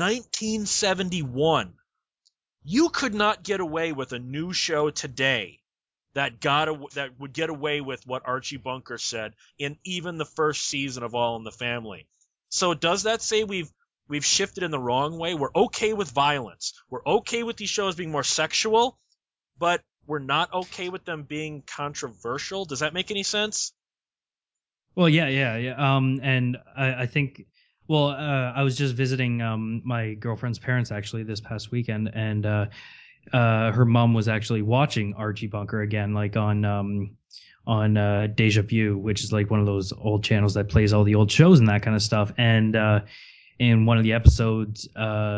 1971. You could not get away with a new show today that would get away with what Archie Bunker said in even the first season of All in the Family. So does that say we've shifted in the wrong way? We're okay with violence. We're okay with these shows being more sexual, but we're not okay with them being controversial. Does that make any sense? Well, yeah. And I think, well, I was just visiting my girlfriend's parents actually this past weekend, and her mom was actually watching Archie Bunker again, like on Deja Vu, which is like one of those old channels that plays all the old shows and that kind of stuff. And in one of the episodes,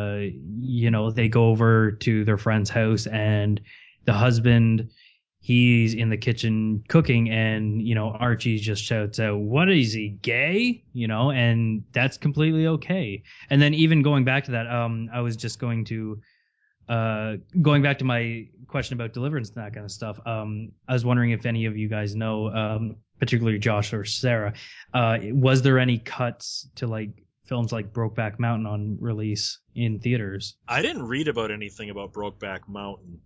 they go over to their friend's house, and the husband, he's in the kitchen cooking, and Archie just shouts out, "What is he, gay?" And that's completely okay. And then even going back to that, I was just going back to my question about Deliverance and that kind of stuff. I was wondering if any of you guys know, particularly Josh or Sarah, was there any cuts to like films like Brokeback Mountain on release in theaters? I didn't read about anything about Brokeback Mountain.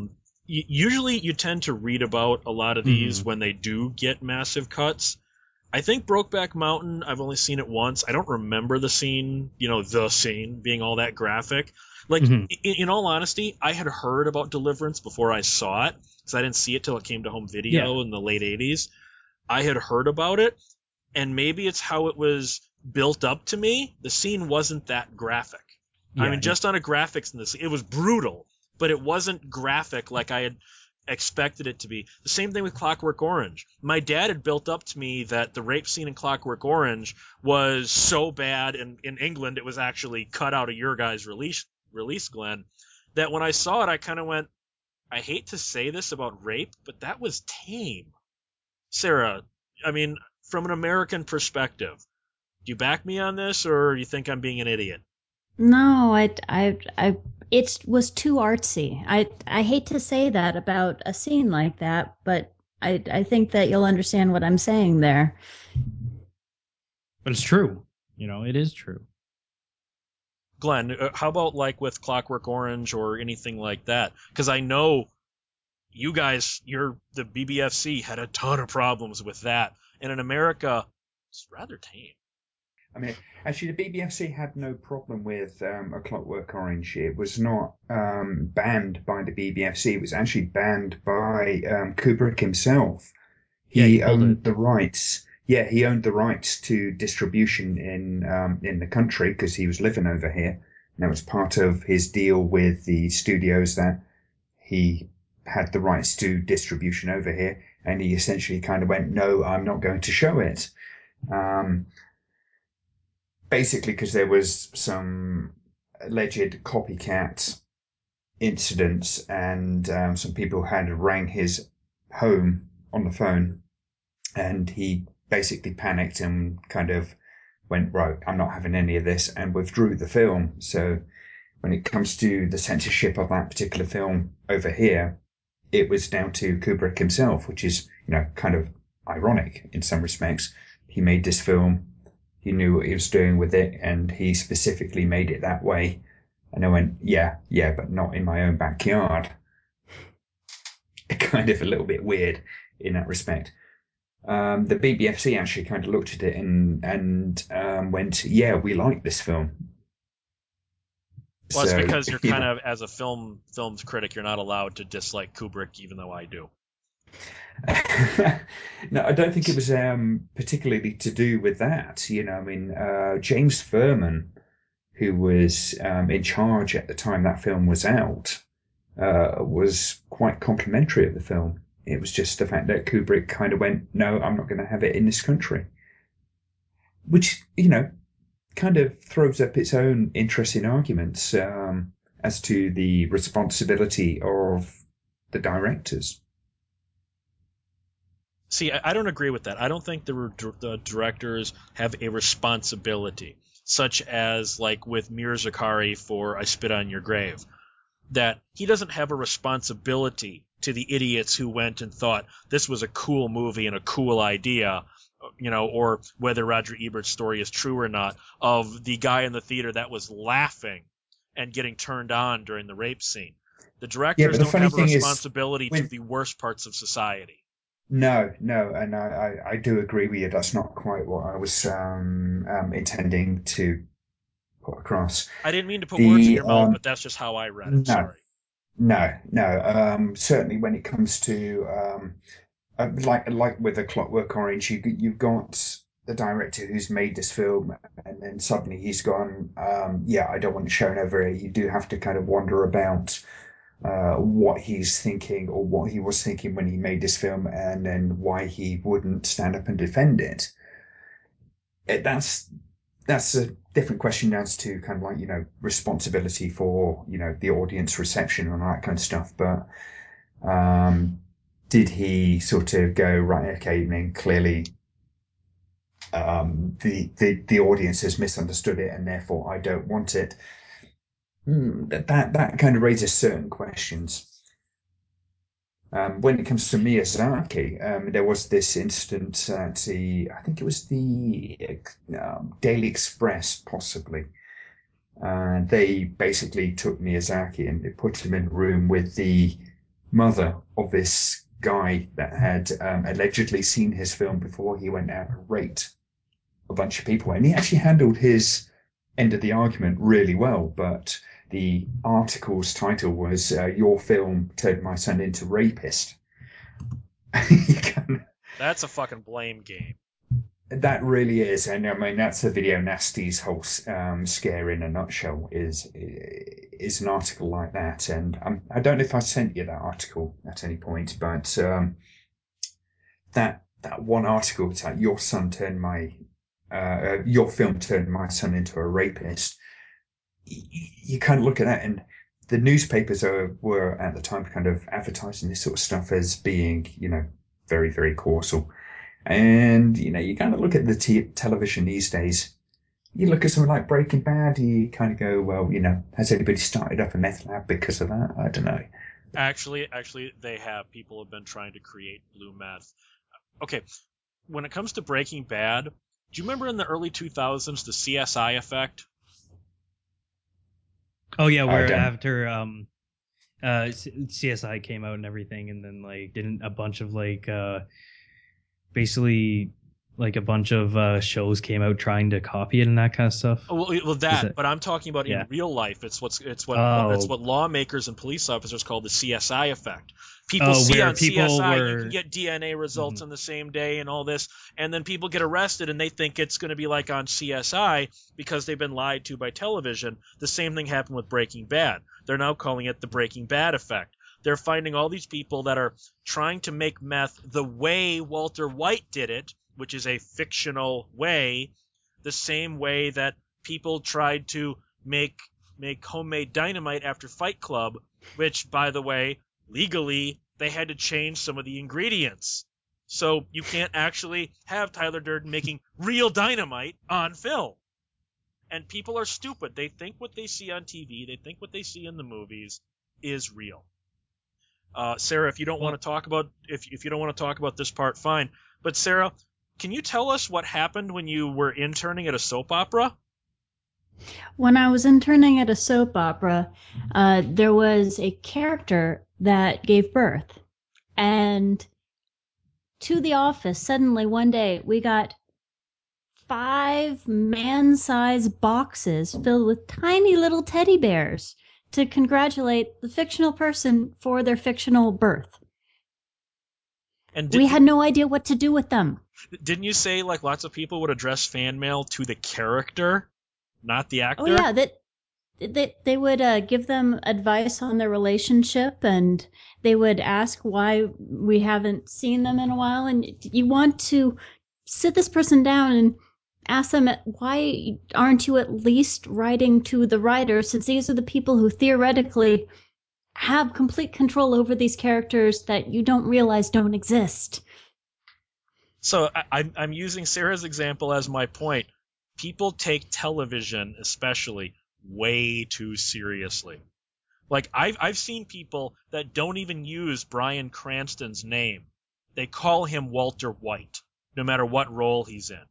Usually you tend to read about a lot of these when they do get massive cuts. I think Brokeback Mountain, I've only seen it once. I don't remember the scene, the scene being all that graphic. Like, in all honesty, I had heard about Deliverance before I saw it, because I didn't see it till it came to home video in the late 80s. I had heard about it, and maybe it's how it was built up to me. The scene wasn't that graphic. I mean, just on a graphics in this, it was brutal, but it wasn't graphic like I had expected it to be. The same thing with Clockwork Orange. My dad had built up to me that the rape scene in Clockwork Orange was so bad, and in England it was actually cut out of your guys' release, Glenn, that when I saw it, I kind of went, I hate to say this about rape, but that was tame. Sarah, I mean, from an American perspective, do you back me on this, or do you think I'm being an idiot? No, it was too artsy. I hate to say that about a scene like that, but I think that you'll understand what I'm saying there. But it's true. It is true. Glenn, how about like with Clockwork Orange or anything like that? Because I know you guys, the BBFC had a ton of problems with that, and in America, it's rather tame. I mean, actually, the BBFC had no problem with A Clockwork Orange. It was not banned by the BBFC. It was actually banned by Kubrick himself. He owned the rights. Yeah, he owned the rights to distribution in the country because he was living over here. And that was part of his deal with the studios, that he had the rights to distribution over here. And he essentially kind of went, no, I'm not going to show it. Basically because there was some alleged copycat incidents, and some people had rang his home on the phone, and he basically panicked and kind of went, right, I'm not having any of this, and withdrew the film. So when it comes to the censorship of that particular film over here, it was down to Kubrick himself, which is, kind of ironic in some respects. He made this film. He knew what he was doing with it, and he specifically made it that way. And I went, yeah, but not in my own backyard. Kind of a little bit weird in that respect. The BBFC actually kind of looked at it and went, yeah, we like this film. Well, it's because you're kind of, as a films critic, you're not allowed to dislike Kubrick, even though I do. No, I don't think it was particularly to do with that. James Furman, who was in charge at the time that film was out, was quite complimentary of the film. It was just the fact that Kubrick kind of went, no, I'm not going to have it in this country. Which, kind of throws up its own interesting arguments as to the responsibility of the directors. See, I don't agree with that. I don't think the directors have a responsibility, such as like with Mir Zakari for I Spit on Your Grave, that he doesn't have a responsibility to the idiots who went and thought this was a cool movie and a cool idea, or whether Roger Ebert's story is true or not, of the guy in the theater that was laughing and getting turned on during the rape scene. The directors don't have a responsibility to the worst parts of society. No, and I do agree with you. That's not quite what I was intending to put across. I didn't mean to put words in your mouth, but that's just how I read it. Sorry. No. Certainly, when it comes to like with A Clockwork Orange, you've got the director who's made this film, and then suddenly he's gone, I don't want it shown over here. You do have to kind of wonder about what he's thinking, or what he was thinking when he made this film, and then why he wouldn't stand up and defend it. That's a different question as to kind of like, responsibility for, the audience reception and all that kind of stuff. But did he sort of go, right, okay, I mean, clearly the audience has misunderstood it, and therefore I don't want it. That kind of raises certain questions. When it comes to Miyazaki, there was this incident at I think it was the Daily Express, possibly. They basically took Miyazaki and they put him in a room with the mother of this guy that had allegedly seen his film before he went out and raped a bunch of people, and he actually handled his end of the argument really well. But the article's title was "Your film turned my son into rapist." That's a fucking blame game. That really is, and I mean that's a Video Nasty's whole scare in a nutshell. Is an article like that, and I don't know if I sent you that article at any point, but that one article, it's like your film turned my son into a rapist. You kind of look at that, and the newspapers were at the time kind of advertising this sort of stuff as being, very, very causal. And, you kind of look at the television these days. You look at something like Breaking Bad, you kind of go, well, has anybody started up a meth lab because of that? I don't know. Actually, they have. People have been trying to create blue meth. Okay, when it comes to Breaking Bad, do you remember in the early 2000s the CSI effect? Oh yeah, where after CSI came out and everything, and then didn't a bunch of basically a bunch of shows came out trying to copy it and that kind of stuff. Oh, well, but I'm talking about in real life. It's what lawmakers and police officers call the CSI effect. People see on CSI you can get DNA results on the same day and all this, and then people get arrested and they think it's going to be like on CSI because they've been lied to by television. The same thing happened with Breaking Bad. They're now calling it the Breaking Bad effect. They're finding all these people that are trying to make meth the way Walter White did it, which is a fictional way, the same way that people tried to make homemade dynamite after Fight Club, which, by the way, legally, they had to change some of the ingredients. So you can't actually have Tyler Durden making real dynamite on film. And people are stupid. They think what they see on TV, they think what they see in the movies is real. Sarah, if you don't want to talk about if you don't want to talk about this part, fine. But Sarah, can you tell us what happened when you were interning at a soap opera? When I was interning at a soap opera, there was a character that gave birth. And to the office, suddenly one day, we got 5 man-sized boxes filled with tiny little teddy bears to congratulate the fictional person for their fictional birth. And we had no idea what to do with them. Didn't you say lots of people would address fan mail to the character, not the actor? Oh yeah, they would give them advice on their relationship, and they would ask why we haven't seen them in a while, and you want to sit this person down and ask them why aren't you at least writing to the writer, since these are the people who theoretically have complete control over these characters that you don't realize don't exist. So I'm using Sarah's example as my point. People take television, especially, way too seriously. I've seen people that don't even use Bryan Cranston's name. They call him Walter White, no matter what role he's in.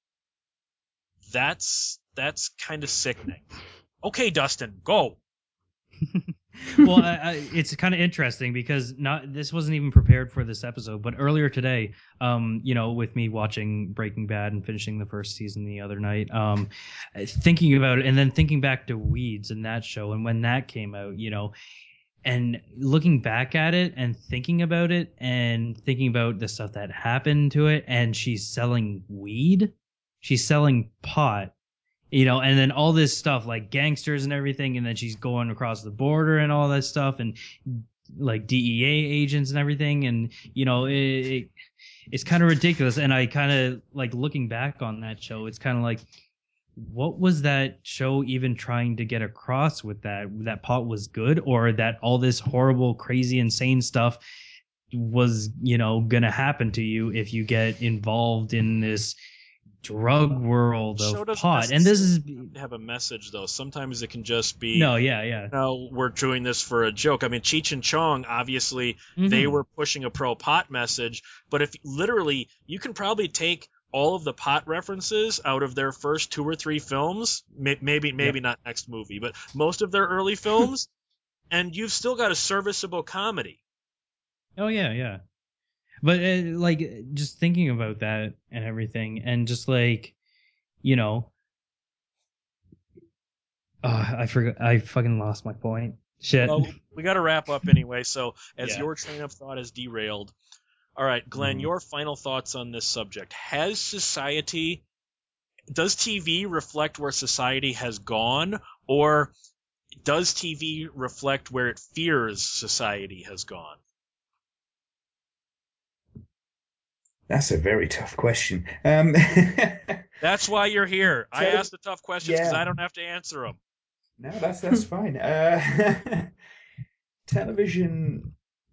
That's kind of sickening. Okay, Dustin, go. Well, it's kind of interesting because this wasn't even prepared for this episode, but earlier today, with me watching Breaking Bad and finishing the first season the other night, thinking about it and then thinking back to Weeds and that show and when that came out, and looking back at it and thinking about the stuff that happened to it, and she's selling weed, she's selling pot. And then all this stuff like gangsters and everything, and then she's going across the border and all that stuff, and DEA agents and everything, and it's kind of ridiculous. And I kind of looking back on that show, it's kind of what was that show even trying to get across with that pot was good, or that all this horrible, crazy, insane stuff was gonna happen to you if you get involved in this drug world of pot. And this is have a message though. Sometimes it can just be we're doing this for a joke. I mean, Cheech and Chong, obviously they were pushing a pro pot message, but if literally you can probably take all of the pot references out of their first 2 or 3 films, maybe not next movie, but most of their early films, and you've still got a serviceable comedy. Oh yeah. But like just thinking about that and everything, and just like, you know, I forgot. I fucking lost my point. Shit. Well, we got to wrap up anyway. So as Yeah. your train of thought is derailed, all right, Glenn, your final thoughts on this subject. Does TV reflect where society has gone, or does TV reflect where it fears society has gone? That's a very tough question. That's why you're here. I asked the tough questions because yeah. I don't have to answer them. No, that's fine. Television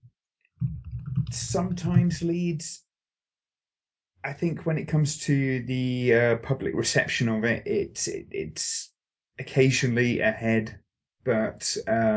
sometimes leads. I think when it comes to the public reception of it, it's occasionally ahead, but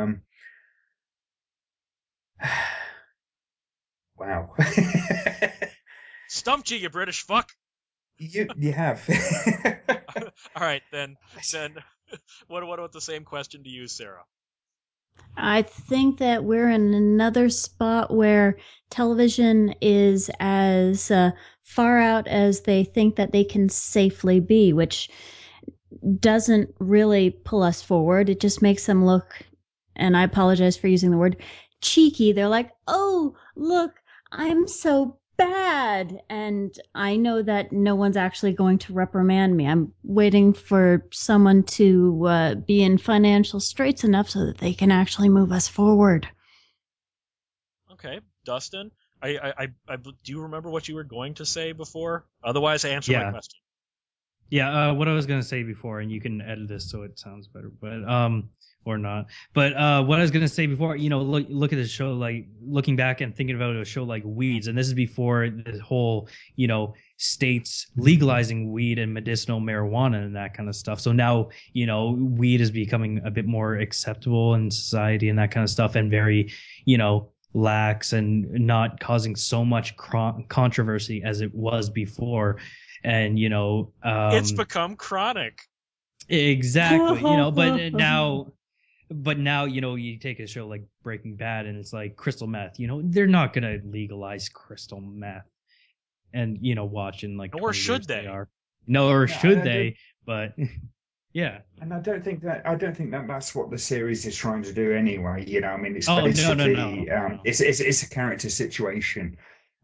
wow. Stumped you, you British fuck. You have. All right, then what about the same question to you, Sarah? I think that we're in another spot where television is as far out as they think that they can safely be, which doesn't really pull us forward. It just makes them look, and I apologize for using the word, cheeky. They're like, oh, look, I'm so bad. And I know that no one's actually going to reprimand me. I'm waiting for someone to be in financial straits enough so that they can actually move us forward. Okay, Dustin, I do you remember what you were going to say before? Otherwise, answer my question. Yeah, what I was gonna say before, and you can edit this so it sounds better, but or not. But what I was gonna say before, look at the show, like looking back and thinking about a show like Weeds, and this is before the whole, states legalizing weed and medicinal marijuana and that kind of stuff. So now, weed is becoming a bit more acceptable in society and that kind of stuff, and very, lax and not causing so much controversy as it was before. And it's become chronic. Exactly. But now you take a show like Breaking Bad and it's like crystal meth. They're not gonna legalize crystal meth and watch in like nor 20 should years they. are. Nor should they. But yeah. And I don't think that that's what the series is trying to do anyway. It's Oh, basically no. it's a character situation.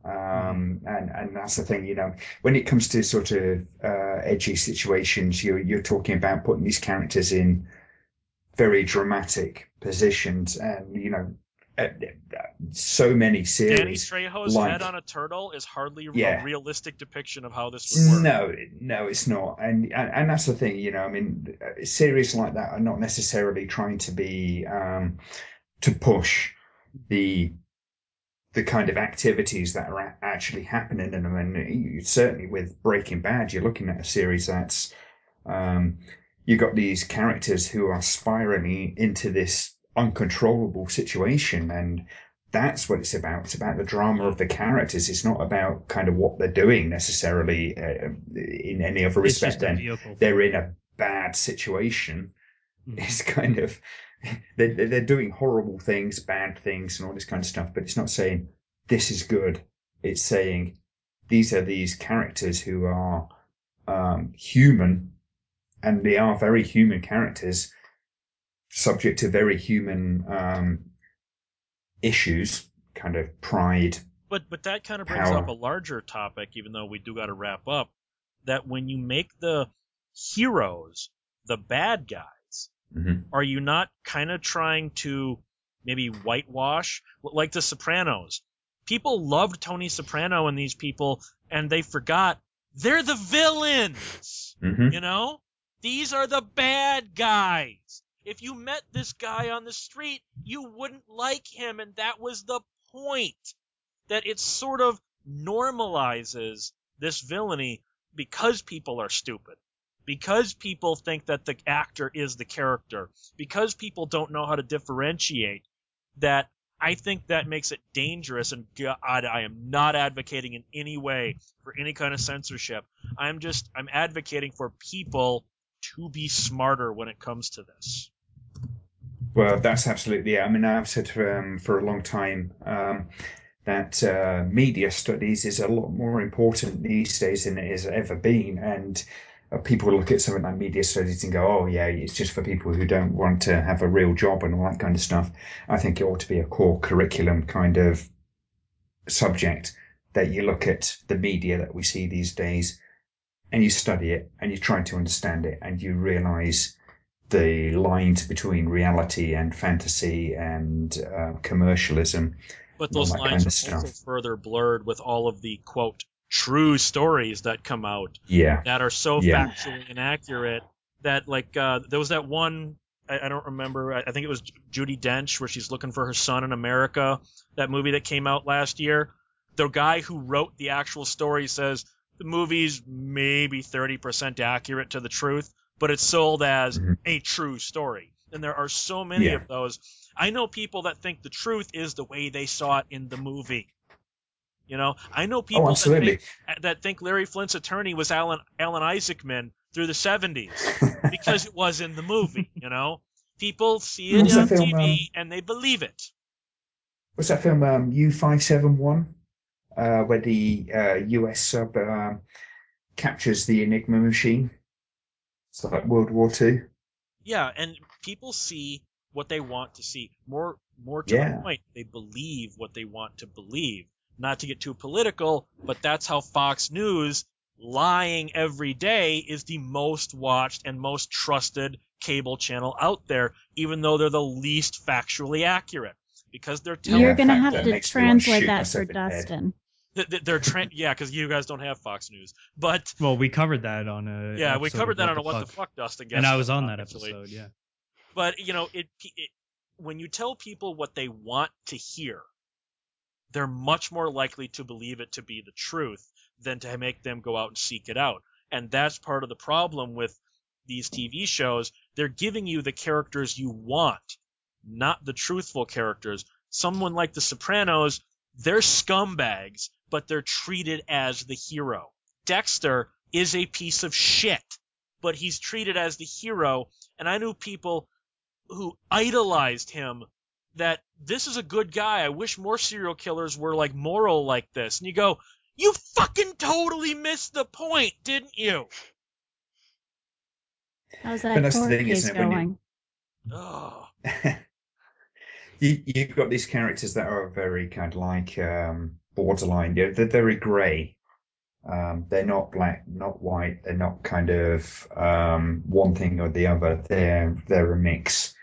And that's the thing, when it comes to sort of edgy situations, you're talking about putting these characters in very dramatic positions, and so many series. Danny Trejo's head on a turtle is hardly a realistic depiction of how this would work. No, it's not, and that's the thing, series like that are not necessarily trying to be to push the kind of activities that are actually happening in them. And certainly with Breaking Bad, you're looking at a series that's you've got these characters who are spiraling into this uncontrollable situation, and that's what it's about. It's about the drama of the characters. It's not about kind of what they're doing necessarily in any other respect. Then they're in a bad situation. It's kind of they're doing horrible things, bad things, and all this kind of stuff. But it's not saying this is good. It's saying these are these characters who are human, and they are very human characters, subject to very human issues, kind of pride. But that kind of brings up a larger topic, even though we do got to wrap up. That when you make the heroes the bad guys, are you not kind of trying to maybe whitewash, like The Sopranos? People loved Tony Soprano and these people, and they forgot they're the villains. These are the bad guys. If you met this guy on the street, you wouldn't like him, and that was the point. That it sort of normalizes this villainy because people are stupid. Because people think that the actor is the character, because people don't know how to differentiate, that I think that makes it dangerous. And God, I am not advocating in any way for any kind of censorship. I'm advocating for people to be smarter when it comes to this. Well, that's absolutely it. I mean, I've said for a long time, that media studies is a lot more important these days than it has ever been. And people look at something like media studies and go, oh, yeah, it's just for people who don't want to have a real job and all that kind of stuff. I think it ought to be a core curriculum kind of subject, that you look at the media that we see these days and you study it and you try to understand it and you realize the lines between reality and fantasy and commercialism. But those lines are also further blurred with all of the, quote, true stories that come out that are so factually inaccurate that, like, there was that one, I don't remember, I think it was Judi Dench, where she's looking for her son in America, that movie that came out last year. The guy who wrote the actual story says the movie's maybe 30% accurate to the truth, but it's sold as a true story. And there are so many of those. I know people that think the truth is the way they saw it in the movie. You know, I know people that think Larry Flint's attorney was Alan Isaacman through the 70s because it was in the movie, you know. People see it on TV and they believe it. What's that film, U-571, where the US sub captures the Enigma machine? It's like World War II. Yeah, and people see what they want to see. More to the point, they believe what they want to believe. Not to get too political, but that's how Fox News, lying every day, is the most watched and most trusted cable channel out there, even though they're the least factually accurate. Because they're telling You're going to have to translate that for Dustin. Because you guys don't have Fox News. But well, we covered that on a we covered that on a What the Fuck, Dustin. And I was on that episode, yeah. But you know, when you tell people what they want to hear, they're much more likely to believe it to be the truth than to make them go out and seek it out. And that's part of the problem with these TV shows. They're giving you the characters you want, not the truthful characters. Someone like The Sopranos, they're scumbags, but they're treated as the hero. Dexter is a piece of shit, but he's treated as the hero. And I knew people who idolized him, that this is a good guy. I wish more serial killers were like moral like this. And you go, you fucking totally missed the point, didn't you? How's that court case going? You've got these characters that are very kind of like borderline. They're very grey. They're not black, not white. They're not kind of one thing or the other. They're a mix.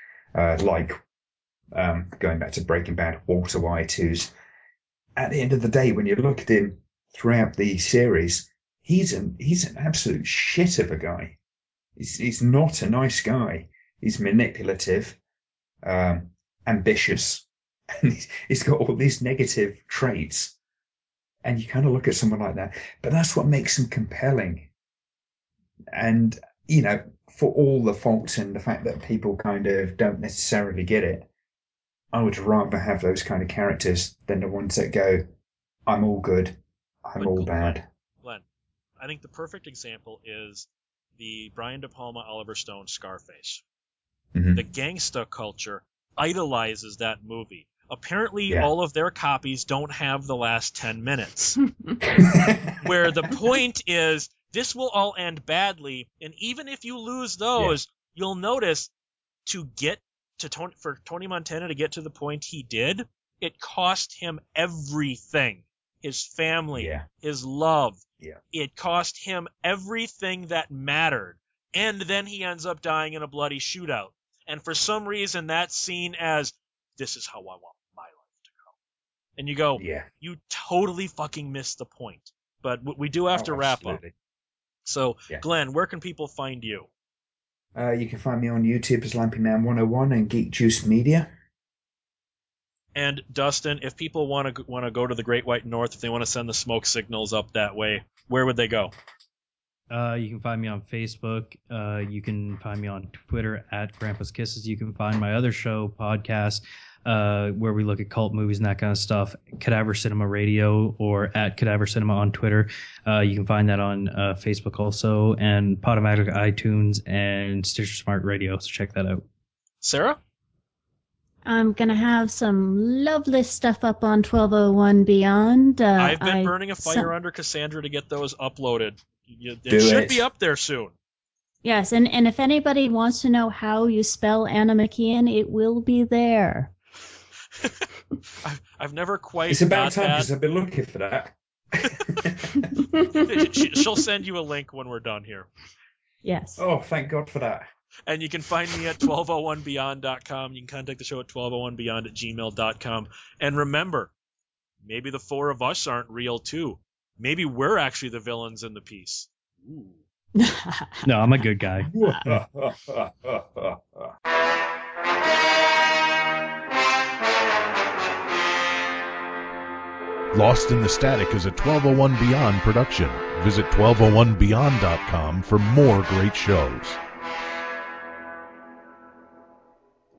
Going back to Breaking Bad, Walter White, who's at the end of the day, when you look at him throughout the series, he's an absolute shit of a guy. He's not a nice guy. He's manipulative, ambitious, and he's got all these negative traits. And you kind of look at someone like that, but that's what makes him compelling. And, you know, for all the faults and the fact that people kind of don't necessarily get it, I would rather have those kind of characters than the ones that go, I'm all good, I'm all bad. Glenn, I think the perfect example is the Brian De Palma, Oliver Stone Scarface. Mm-hmm. The gangsta culture idolizes that movie. Apparently, all of their copies don't have the last 10 minutes. Where the point is, this will all end badly, and even if you lose those, you'll notice for Tony Montana to get to the point he did, it cost him everything. His family, his love. Yeah. It cost him everything that mattered. And then he ends up dying in a bloody shootout. And for some reason, that's seen as, this is how I want my life to go. And you go, you totally fucking missed the point. But we do have to wrap up. So, Glenn, where can people find you? You can find me on YouTube as Lampyman101 and Geek Juice Media. And Dustin, if people want to go to the Great White North, if they want to send the smoke signals up that way, where would they go? You can find me on Facebook. You can find me on Twitter at Grandpa's Kisses. You can find my other show, podcast, where we look at cult movies and that kind of stuff, Cadaver Cinema Radio, or at Cadaver Cinema on Twitter. You can find that on Facebook also, and Podomatic, iTunes, and Stitcher Smart Radio. So check that out. Sarah? I'm going to have some lovely stuff up on 1201 Beyond. I've been burning a fire under Cassandra to get those uploaded. It should be up there soon. Yes, and if anybody wants to know how you spell Anna McKeon, it will be there. I've never quite. It's about time because I've been looking for that. She'll send you a link when we're done here. Yes. Oh, thank God for that. And you can find me at 1201beyond.com. You can contact the show at 1201beyond@gmail.com. And remember, maybe the four of us aren't real too. Maybe we're actually the villains in the piece. Ooh. No, I'm a good guy. Lost in the Static is a 1201 Beyond production. Visit 1201beyond.com for more great shows.